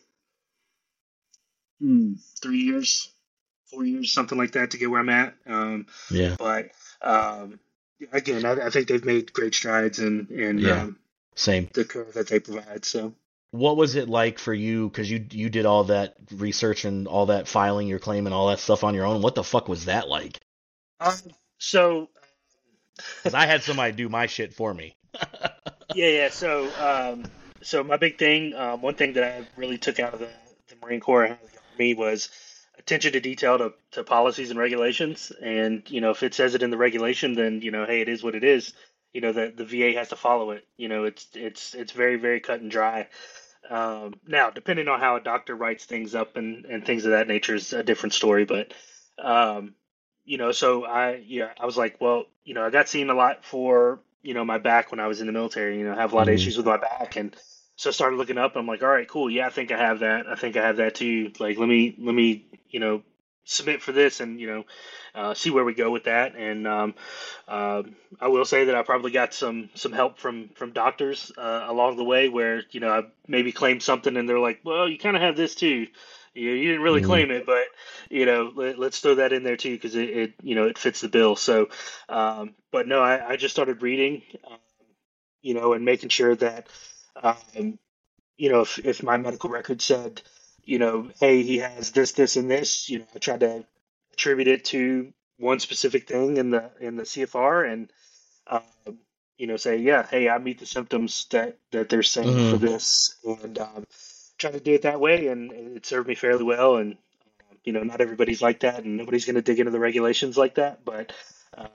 Speaker 2: 3 years, 4 years, something like that, to get where I'm at.
Speaker 1: Yeah.
Speaker 2: But again, I think they've made great strides in
Speaker 1: Yeah. Same.
Speaker 2: the care that they provide. So,
Speaker 1: What was it like for you? Because you did all that research and all that filing your claim and all that stuff on your own. What the fuck was that like?
Speaker 2: um, so
Speaker 1: Because I had somebody do my shit for me.
Speaker 2: yeah, yeah. So my big thing, one thing that I really took out of the Marine Corps and the Army was attention to detail to policies and regulations. And if it says it in the regulation, then hey, it is what it is. The VA has to follow it. It's very very cut and dry. Now, depending on how a doctor writes things up and things of that nature is a different story. But um, so I was like, well, I got seen a lot for my back when I was in the military. I have a lot of
Speaker 1: Hmm.
Speaker 2: issues with my back, and so I started looking up. I'm like, all right, cool, yeah, I think I have that. I think I have that too. Like, let me submit for this, and see where we go with that. And I will say that I probably got some help from doctors along the way, where I maybe claimed something, and they're like, well, you kind of have this too. You didn't really
Speaker 1: Hmm.
Speaker 2: claim it, but let's throw that in there too because it fits the bill. So, but no, I just started reading, and making sure that, um, if my medical record said, hey, he has this, this, and this, I tried to attribute it to one specific thing in the CFR, and um, say, yeah, hey, I meet the symptoms that they're saying for
Speaker 1: Hmm.
Speaker 2: this, and try to do it that way, and it served me fairly well. And not everybody's like that, and nobody's going to dig into the regulations like that. But um,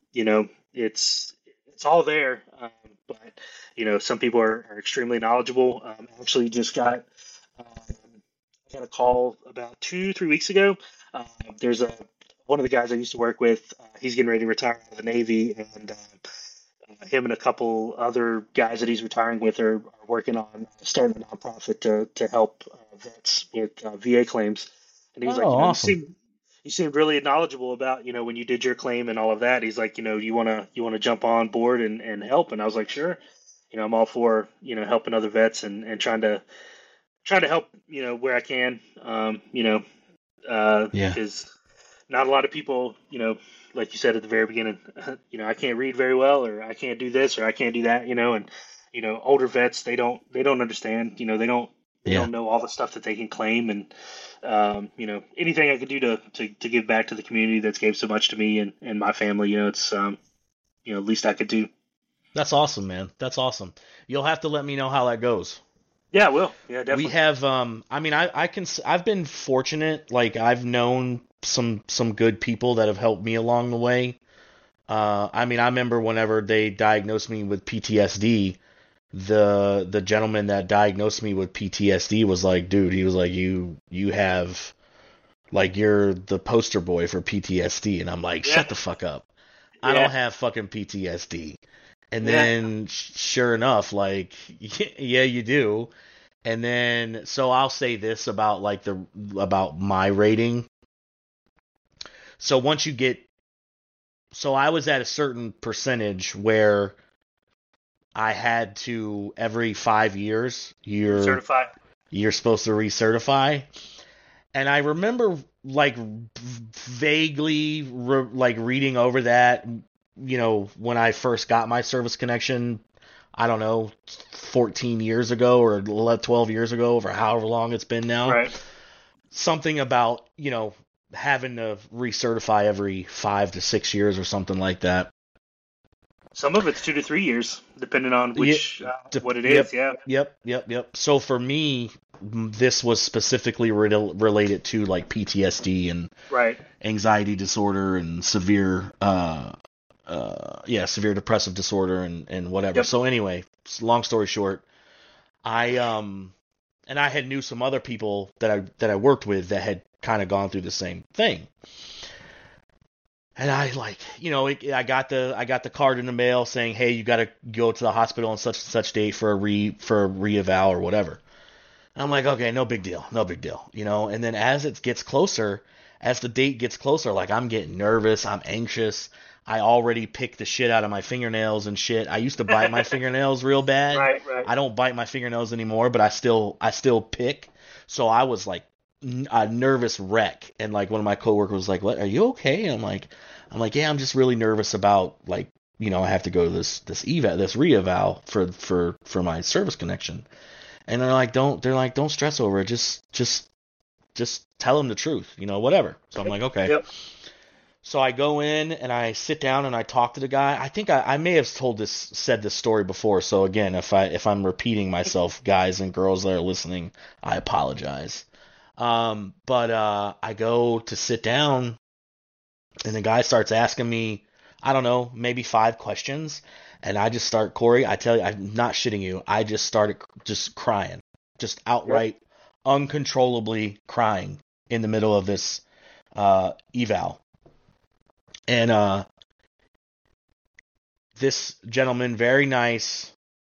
Speaker 2: it's all there. But some people are extremely knowledgeable. I actually just um, I got a call about 2, 3 weeks ago. Uh, there's a one of the guys I used to work with. He's getting ready to retire out of the Navy, and him and a couple other guys that he's retiring with are working on starting a nonprofit to help vets with VA claims. And he was like,
Speaker 1: Oh, awesome.
Speaker 2: you seemed really knowledgeable about when you did your claim and all of that. He's like, you wanna jump on board and help. And I was like, sure. I'm all for helping other vets and trying to try to help, where I can,
Speaker 1: Yeah.
Speaker 2: because not a lot of people, like you said at the very beginning, I can't read very well, or I can't do this, or I can't do that, and older vets, they don't understand, they
Speaker 1: Yeah.
Speaker 2: don't know all the stuff that they can claim, and anything I could do to give back to the community that's gave so much to me and my family, it's least I could do.
Speaker 1: That's awesome, man. That's awesome. You'll have to let me know how that goes.
Speaker 2: Yeah, I will. Yeah,
Speaker 1: We
Speaker 2: definitely.
Speaker 1: have I mean I've been fortunate, like I've known some good people that have helped me along the way. I mean I remember whenever they diagnosed me with PTSD, the gentleman that diagnosed me with PTSD was like, dude, he was like, you have, like, you're the poster boy for PTSD, and I'm like,
Speaker 2: Yeah,
Speaker 1: shut the fuck up. I don't
Speaker 2: yeah,
Speaker 1: have fucking PTSD. And
Speaker 2: yeah.
Speaker 1: then sure enough, like, yeah, you do. And then so I'll say this about like the about my rating. So once you get, so I was at a certain percentage where I had to, every 5 years
Speaker 2: Recertify.
Speaker 1: you're supposed to recertify. And I remember like vaguely like reading over that, when I first got my service connection, I don't know, 14 years ago or 12 years ago, or however long it's been now.
Speaker 2: Right.
Speaker 1: Something about, having to recertify every 5 to 6 years or something like that.
Speaker 2: Some of it's 2 to 3 years, depending on
Speaker 1: Yeah,
Speaker 2: which what it is.
Speaker 1: yep,
Speaker 2: Yeah.
Speaker 1: yep. So for me, this was specifically related to like PTSD and
Speaker 2: Right.
Speaker 1: anxiety disorder and severe severe depressive disorder and whatever.
Speaker 2: Yep.
Speaker 1: So anyway, long story short, I and I had knew some other people that I worked with that had kind of gone through the same thing. And I, like, I got the card in the mail saying, "Hey, you got to go to the hospital on such and such date for a reeval or whatever." And I'm like, "Okay, no big deal. No big deal." And then as it gets closer, as the date gets closer, like, I'm getting nervous, I'm anxious. I already picked the shit out of my fingernails and shit. I used to bite my fingernails real bad.
Speaker 2: Right. Right.
Speaker 1: I don't bite my fingernails anymore, but I still pick. So I was like a nervous wreck, and like one of my coworkers was like, "What? Are you okay?" And I'm like, "Yeah, I'm just really nervous about, like, I have to go to this reeval for my service connection." And they're like, don't stress over it. Just tell them the truth, whatever. So I'm
Speaker 2: Yep.
Speaker 1: like, okay.
Speaker 2: Yep.
Speaker 1: So I go in and I sit down and I talk to the guy. I think I may have said this story before. So again, if I'm repeating myself, guys and girls that are listening, I apologize. But I go to sit down and the guy starts asking me, I don't know, maybe 5 questions. And I just start, Corey, I tell you, I'm not shitting you. I just started just crying, just
Speaker 2: Yep.
Speaker 1: outright, uncontrollably crying in the middle of this eval. And this gentleman, very nice,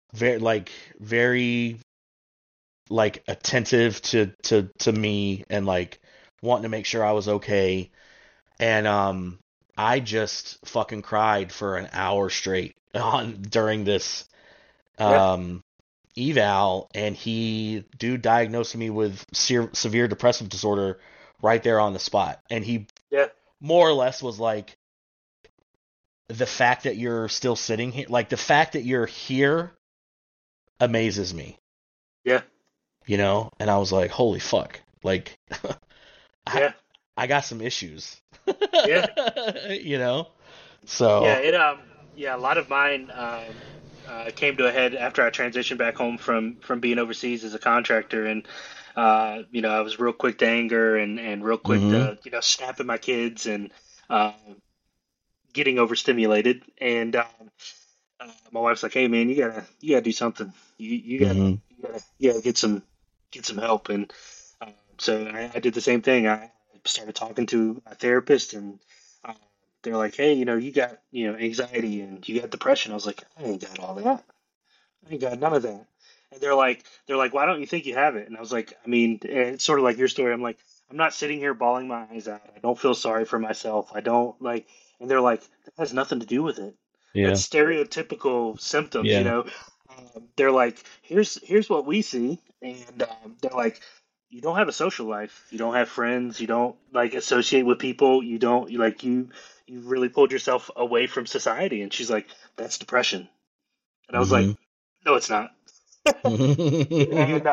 Speaker 1: very like attentive to me, and like wanting to make sure I was okay. And I just fucking cried for an hour straight on during this
Speaker 2: Yeah.
Speaker 1: um eval, and dude diagnosed me with severe depressive disorder right there on the spot. And he
Speaker 2: Yeah.
Speaker 1: more or less was like, the fact that you're still sitting here, like the fact that you're here amazes me,
Speaker 2: Yeah.
Speaker 1: and I was like, holy fuck, like, I
Speaker 2: Yeah.
Speaker 1: I got some issues.
Speaker 2: Yeah.
Speaker 1: you know
Speaker 2: Yeah.
Speaker 1: so
Speaker 2: Yeah. A lot of mine came to a head after I transitioned back home from being overseas as a contractor, and I was real quick to anger and real quick
Speaker 1: mhm
Speaker 2: to snap at my kids and uh, getting overstimulated. And my wife's like, "Hey, man, you gotta do something.
Speaker 1: mhm
Speaker 2: You gotta get some help." And so I did the same thing. I started talking to a therapist, and uh, they're like, "Hey, you got anxiety and you got depression." I was like, "I ain't got all that. I ain't got none of that." And they're like, "Why don't you think you have it?" And I was like, "I mean, it's sort of like your story." I'm like, "I'm not sitting here bawling my eyes out. I don't feel sorry for myself. I don't like." And they're like, "That has nothing to do with it.
Speaker 1: yeah,
Speaker 2: That's stereotypical symptoms, you
Speaker 1: yeah,
Speaker 2: know." They're like, "Here's what we see." and they're like, you don't have a social life, you don't have friends, you don't like associate with people, you don't like you really pulled yourself away from society. And she's like, that's depression. And I was like,
Speaker 1: Hmm.
Speaker 2: no, it's not. And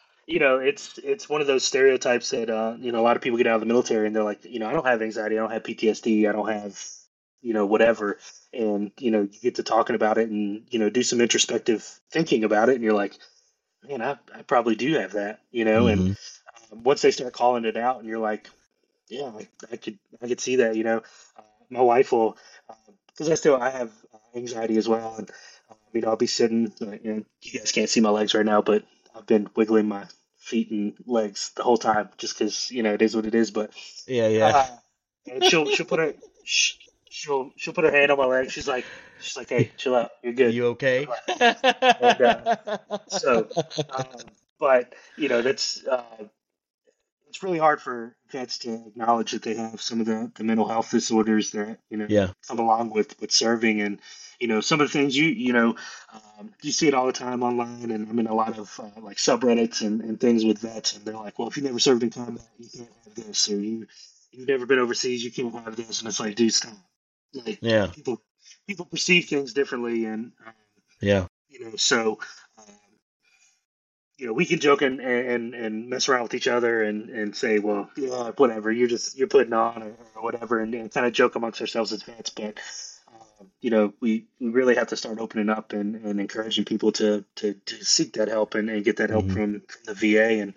Speaker 2: it's one of those stereotypes that a lot of people get out of the military and they're like, I don't have anxiety, I don't have PTSD, I don't have whatever. And you get to talking about it and do some introspective thinking about it, and you're like, man, I probably do have that. And
Speaker 1: Hmm.
Speaker 2: once they start calling it out, and you're like, yeah, I could see that. My wife will, because I have anxiety as well, and I'll be sitting. You guys can't see my legs right now, but I've been wiggling my feet and legs the whole time, just because it is what it is. But
Speaker 1: Yeah, yeah.
Speaker 2: uh, and she'll put her sh- she'll put her hand on my leg. She's like, hey, chill out, you're good.
Speaker 1: You okay?
Speaker 2: Relax. And so, but that's it's really hard for vets to acknowledge that they have some of the mental health disorders that
Speaker 1: Yeah.
Speaker 2: come along with serving. And some of the things you see it all the time online, and I'm in a lot of like subreddits and things with vets, and they're like, well, if you never served in combat, you can't have this, or you've never been overseas, you can't have this. And it's like, dude, stop. Like,
Speaker 1: Yeah.
Speaker 2: people perceive things differently, and
Speaker 1: Yeah.
Speaker 2: so um, we can joke and mess around with each other and say, well, yeah, whatever, you're putting on, or whatever, and kind of joke amongst ourselves as vets. But we really have to start opening up and encouraging people to seek that help and get that help
Speaker 1: Hmm.
Speaker 2: from the VA. And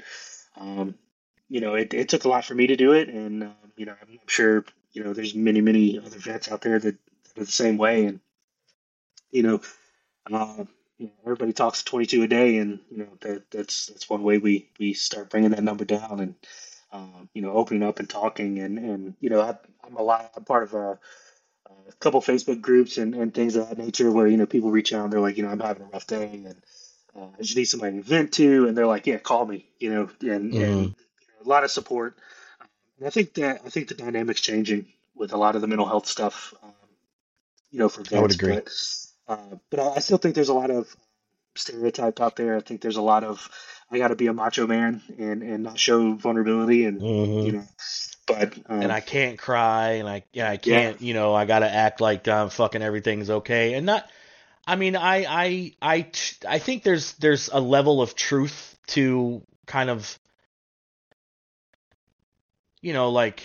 Speaker 2: it took a lot for me to do it, and I'm sure there's many other vets out there that are the same way. And you know uh, everybody talks 22 a day, and that's one way we start bringing that number down, and opening up and talking. And I'm part of a couple Facebook groups and things of that nature, where people reach out and they're like, I'm having a rough day, and I just need somebody to vent to, and they're like, yeah, call me, and
Speaker 1: Hmm.
Speaker 2: a lot of support. And I think the dynamic's changing with a lot of the mental health stuff, for
Speaker 1: I would
Speaker 2: vets.
Speaker 1: agree.
Speaker 2: But I still think there's a lot of stereotype out there. I think there's a lot of, I got to be a macho man and not show vulnerability, and you
Speaker 1: Hmm.
Speaker 2: know. But
Speaker 1: And I can't cry, and I
Speaker 2: yeah,
Speaker 1: can't, I gotta act like fucking everything's okay, and not. I mean, I think there's a level of truth to kind of, like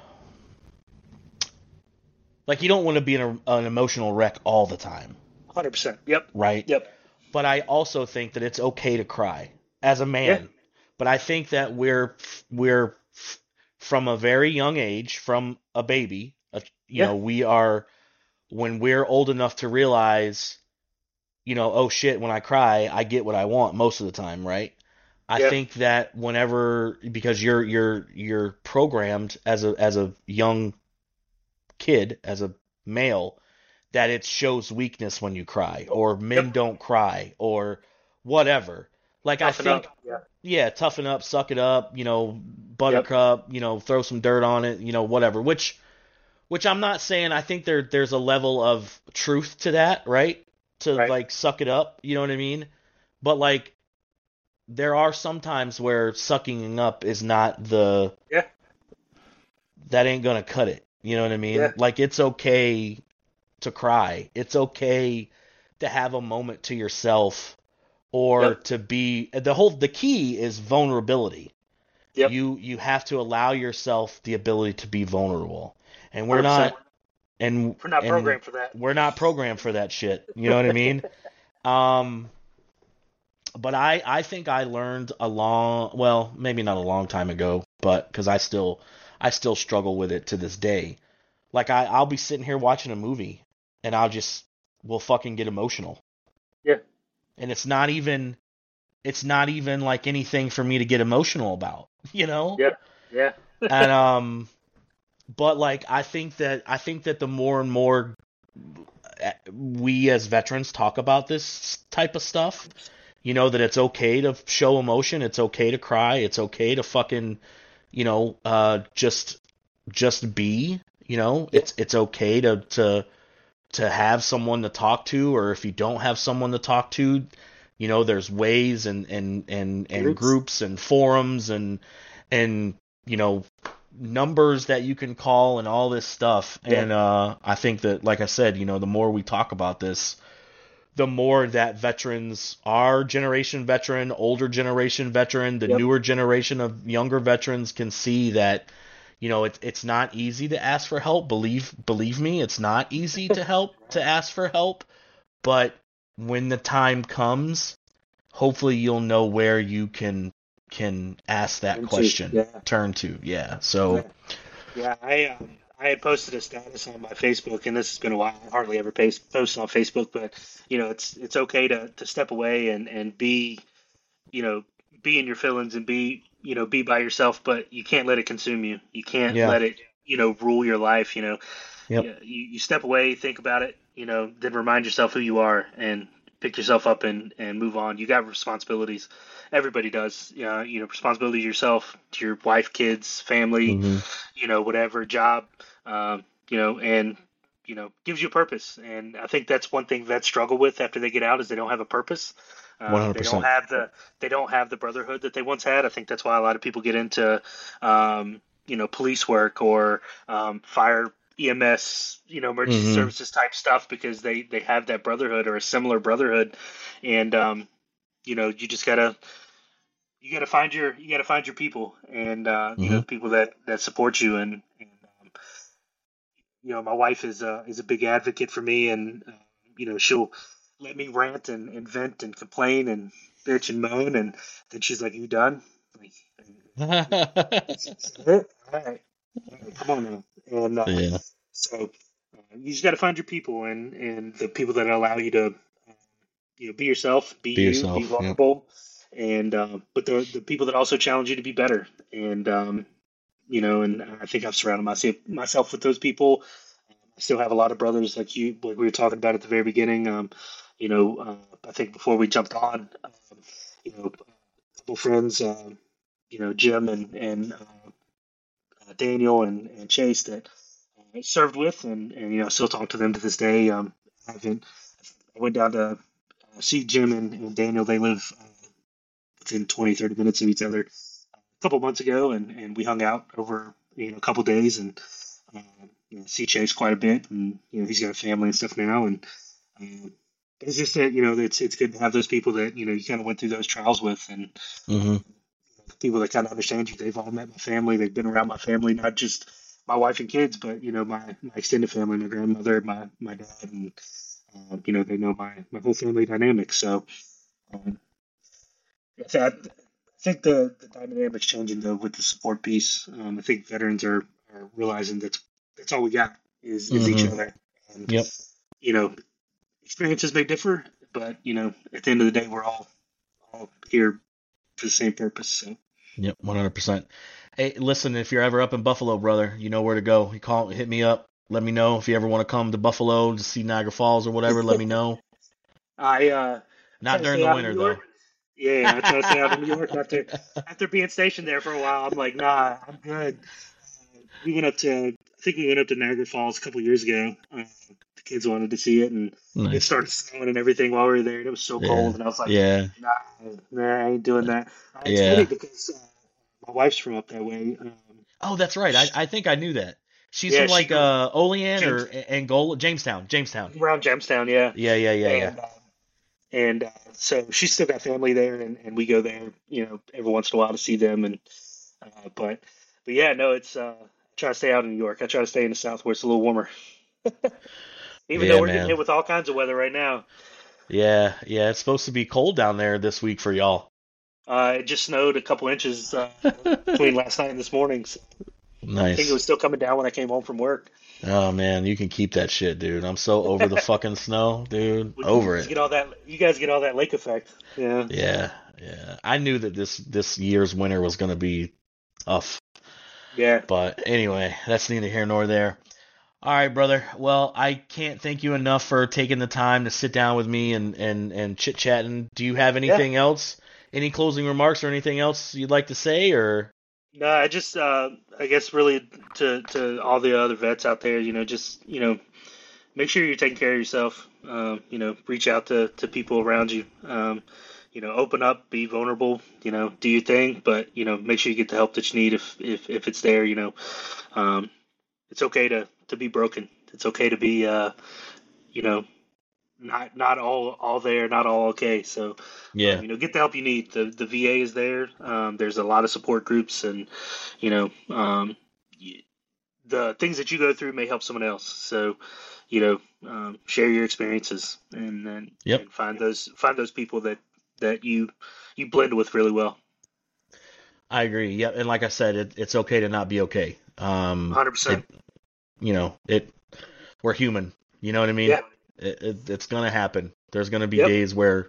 Speaker 1: you don't want to be an emotional wreck all the time,
Speaker 2: 100%. Yep,
Speaker 1: right?
Speaker 2: yep,
Speaker 1: But I also think that it's okay to cry as a
Speaker 2: yeah,
Speaker 1: man. But I think that we're from a very young age, from a baby,
Speaker 2: yeah,
Speaker 1: we are, when we're old enough to realize, oh shit, when I cry, I get what I want most of the time, right? I
Speaker 2: yeah,
Speaker 1: think that whenever, because you're programmed as a young kid, as a male, that it shows weakness when you cry, or men
Speaker 2: yep.
Speaker 1: don't cry, or whatever. Like, I
Speaker 2: Toughen
Speaker 1: think,
Speaker 2: up. Yeah,
Speaker 1: yeah, toughen up, suck it up,
Speaker 2: yep,
Speaker 1: buttercup, throw some dirt on it, whatever. Which I'm not saying, I think there's a level of truth to that, right? To
Speaker 2: right.
Speaker 1: like suck it up, you know what I mean? But like, there are some times where sucking up is not
Speaker 2: Yeah,
Speaker 1: that ain't gonna cut it. You know what I
Speaker 2: yeah,
Speaker 1: mean? Like, it's okay to cry. It's okay to have a moment to yourself, or
Speaker 2: yep,
Speaker 1: to be, the key is vulnerability.
Speaker 2: yep.
Speaker 1: You have to allow yourself the ability to be vulnerable. And we're
Speaker 2: 100%.
Speaker 1: not and
Speaker 2: We're not
Speaker 1: and
Speaker 2: programmed for that.
Speaker 1: we're not programmed for that shit. You know what I mean? Um but I think I learned well, maybe not a long time ago, but because I still struggle with it to this day. Like, I'll be sitting here watching a movie, and will fucking get emotional.
Speaker 2: Yeah,
Speaker 1: And it's not even like anything for me to get emotional about, you know?
Speaker 2: yeah, yeah,
Speaker 1: And but like, I think that the more and more we as veterans talk about this type of stuff, that it's okay to show emotion, it's okay to cry, it's okay to fucking, just be,
Speaker 2: yeah,
Speaker 1: it's okay to have someone to talk to, or if you don't have someone to talk to, there's ways and
Speaker 2: Groups.
Speaker 1: groups and forums and numbers that you can call and all this stuff.
Speaker 2: Yeah.
Speaker 1: And I think that, like I said, the more we talk about this, the more that veterans, our generation veteran, older generation veteran, the
Speaker 2: Yep.
Speaker 1: newer generation of younger veterans can see that, it's not easy to ask for help. Believe me, it's not easy to ask for help. But when the time comes, hopefully you'll know where you can ask that
Speaker 2: Into.
Speaker 1: question,
Speaker 2: Yeah.
Speaker 1: turn to. Yeah. So,
Speaker 2: Yeah. Yeah. I had posted a status on my Facebook, and this has been a while. I hardly ever post on Facebook, but it's okay to step away and be you know, be in your feelings and be by yourself, but you can't let it consume you. You can't
Speaker 1: yeah.
Speaker 2: let it, rule your life.
Speaker 1: Yep.
Speaker 2: You step away, think about it, then remind yourself who you are and pick yourself up and move on. You got responsibilities. Everybody does. Responsibility to yourself, to your wife, kids, family,
Speaker 1: Hmm.
Speaker 2: whatever job, and gives you a purpose. And I think that's one thing vets struggle with after they get out is they don't have a purpose. They don't
Speaker 1: 100%.
Speaker 2: have the brotherhood that they once had. I think that's why a lot of people get into police work or fire EMS, emergency
Speaker 1: Hmm.
Speaker 2: services type stuff because they have that brotherhood or a similar brotherhood, and you just gotta find your people and
Speaker 1: Hmm.
Speaker 2: the people that support you and my wife is a big advocate for me and she'll let me rant and vent and complain and bitch and moan and then she's like, "You done?" Like, "That's it? All right, come on now." And
Speaker 1: Yeah.
Speaker 2: so you just got to find your people and the people that allow you to be yourself, be
Speaker 1: Be
Speaker 2: you, be
Speaker 1: yourself. Yep.
Speaker 2: vulnerable, and but the people that also challenge you to be better. And and I think I've surrounded myself with those people. I still have a lot of brothers like we were talking about at the very beginning. I think before we jumped on, a couple friends, Jim and Daniel and Chase that I served with, and still talk to them to this day. I haven't. I went down to see Jim and Daniel. They live within 20, 30 minutes of each other a couple months ago, and we hung out over a couple days and uh, see Chase quite a bit, and he's got a family and stuff now, and um, it's just that it's good to have those people that you kind of went through those trials with, and
Speaker 1: Hmm.
Speaker 2: people that kind of understand you. They've all met my family. They've been around my family, not just my wife and kids, but my extended family, my grandmother, my dad, and they know my whole family dynamic. So um, I think the dynamic's changing though with the support piece. I think veterans are realizing that's all we got is each
Speaker 1: Hmm.
Speaker 2: other, and
Speaker 1: Yep.
Speaker 2: you know experiences may differ, but at the end of the day, we're all here for the same purpose. So
Speaker 1: Yep. 100%. Hey, listen, if you're ever up in Buffalo, brother, you know where to go. You hit me up. Let me know if you ever want to come to Buffalo to see Niagara Falls or whatever. Let me know.
Speaker 2: I try
Speaker 1: Not
Speaker 2: to
Speaker 1: during
Speaker 2: stay
Speaker 1: the
Speaker 2: out of
Speaker 1: winter
Speaker 2: New York.
Speaker 1: though.
Speaker 2: Yeah, I try to stay out of New York after being stationed there for a while. I'm like, nah, I'm good. I think we went up to Niagara Falls a couple years ago. The kids wanted to see it, and it
Speaker 1: Nice.
Speaker 2: started snowing and everything while we were there, and it was so cold.
Speaker 1: Yeah.
Speaker 2: And I was like,
Speaker 1: Yeah.
Speaker 2: nah, nah, I ain't doing that. It's funny
Speaker 1: Yeah.
Speaker 2: because my wife's from up that way.
Speaker 1: Oh, that's right. I think I knew that. She's
Speaker 2: Yeah,
Speaker 1: from
Speaker 2: she
Speaker 1: like
Speaker 2: grew
Speaker 1: Olean
Speaker 2: James
Speaker 1: or Angola, Jamestown. Jamestown.
Speaker 2: around Jamestown, yeah,
Speaker 1: Yeah, yeah, yeah, yeah.
Speaker 2: and so she's still got family there, and we go there, every once in a while to see them, and but yeah, no, it's I try to stay out in New York. I try to stay in the South where it's a little warmer, even though
Speaker 1: Yeah,
Speaker 2: we're getting
Speaker 1: man.
Speaker 2: hit with all kinds of weather right now.
Speaker 1: Yeah, yeah. It's supposed to be cold down there this week for y'all.
Speaker 2: It just snowed a couple inches between last night and this morning. So I think it
Speaker 1: Nice.
Speaker 2: was still coming down when I came home from work.
Speaker 1: Oh man, you can keep that shit, dude. I'm so over the fucking snow, dude.
Speaker 2: Well,
Speaker 1: Over it.
Speaker 2: you guys get all that lake effect. Yeah,
Speaker 1: Yeah, yeah. I knew that this year's winter was gonna be tough.
Speaker 2: yeah,
Speaker 1: But anyway, that's neither here nor there. All right, brother. Well, I can't thank you enough for taking the time to sit down with me and chit chatting. Do you have
Speaker 2: yeah.
Speaker 1: anything else? Any closing remarks or anything else you'd like to say? Or
Speaker 2: No, I just I guess really to all the other vets out there, just make sure you're taking care of yourself. Reach out to people around you. open up, be vulnerable, do your thing, but make sure you get the help that you need if it's there. Um, it's okay to be broken. It's okay to be you know not all there, not all okay. So
Speaker 1: Yeah,
Speaker 2: get the help you need. The VA is there. There's a lot of support groups, and you know the things that you go through may help someone else. So share your experiences,
Speaker 1: yep,
Speaker 2: and find those people that you blend with really well.
Speaker 1: I agree. Yep, and like I said, it's okay to not be okay.
Speaker 2: 100%.
Speaker 1: It, it, we're human. You know what I mean?
Speaker 2: Yeah.
Speaker 1: It's gonna happen. There's gonna be
Speaker 2: Yep.
Speaker 1: days where,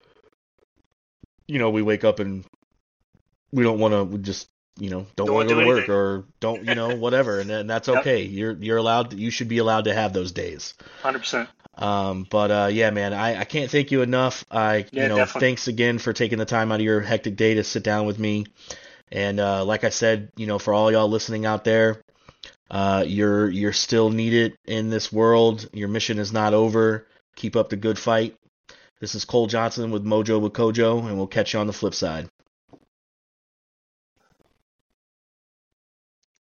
Speaker 1: we wake up and we don't want to, we just, don't
Speaker 2: Don't
Speaker 1: want
Speaker 2: want
Speaker 1: to
Speaker 2: to
Speaker 1: go
Speaker 2: do
Speaker 1: to work
Speaker 2: anything.
Speaker 1: or don't, whatever, and that's
Speaker 2: Yep.
Speaker 1: okay. You're allowed. You should be allowed to have those days.
Speaker 2: 100%.
Speaker 1: But yeah, man, I can't thank you enough.
Speaker 2: Yeah, definitely.
Speaker 1: Thanks again for taking the time out of your hectic day to sit down with me. And like I said, for all y'all listening out there, you're still needed in this world. Your mission is not over. Keep up the good fight. This is Cole Johnson with Mojo with Kojo, and we'll catch you on the flip side.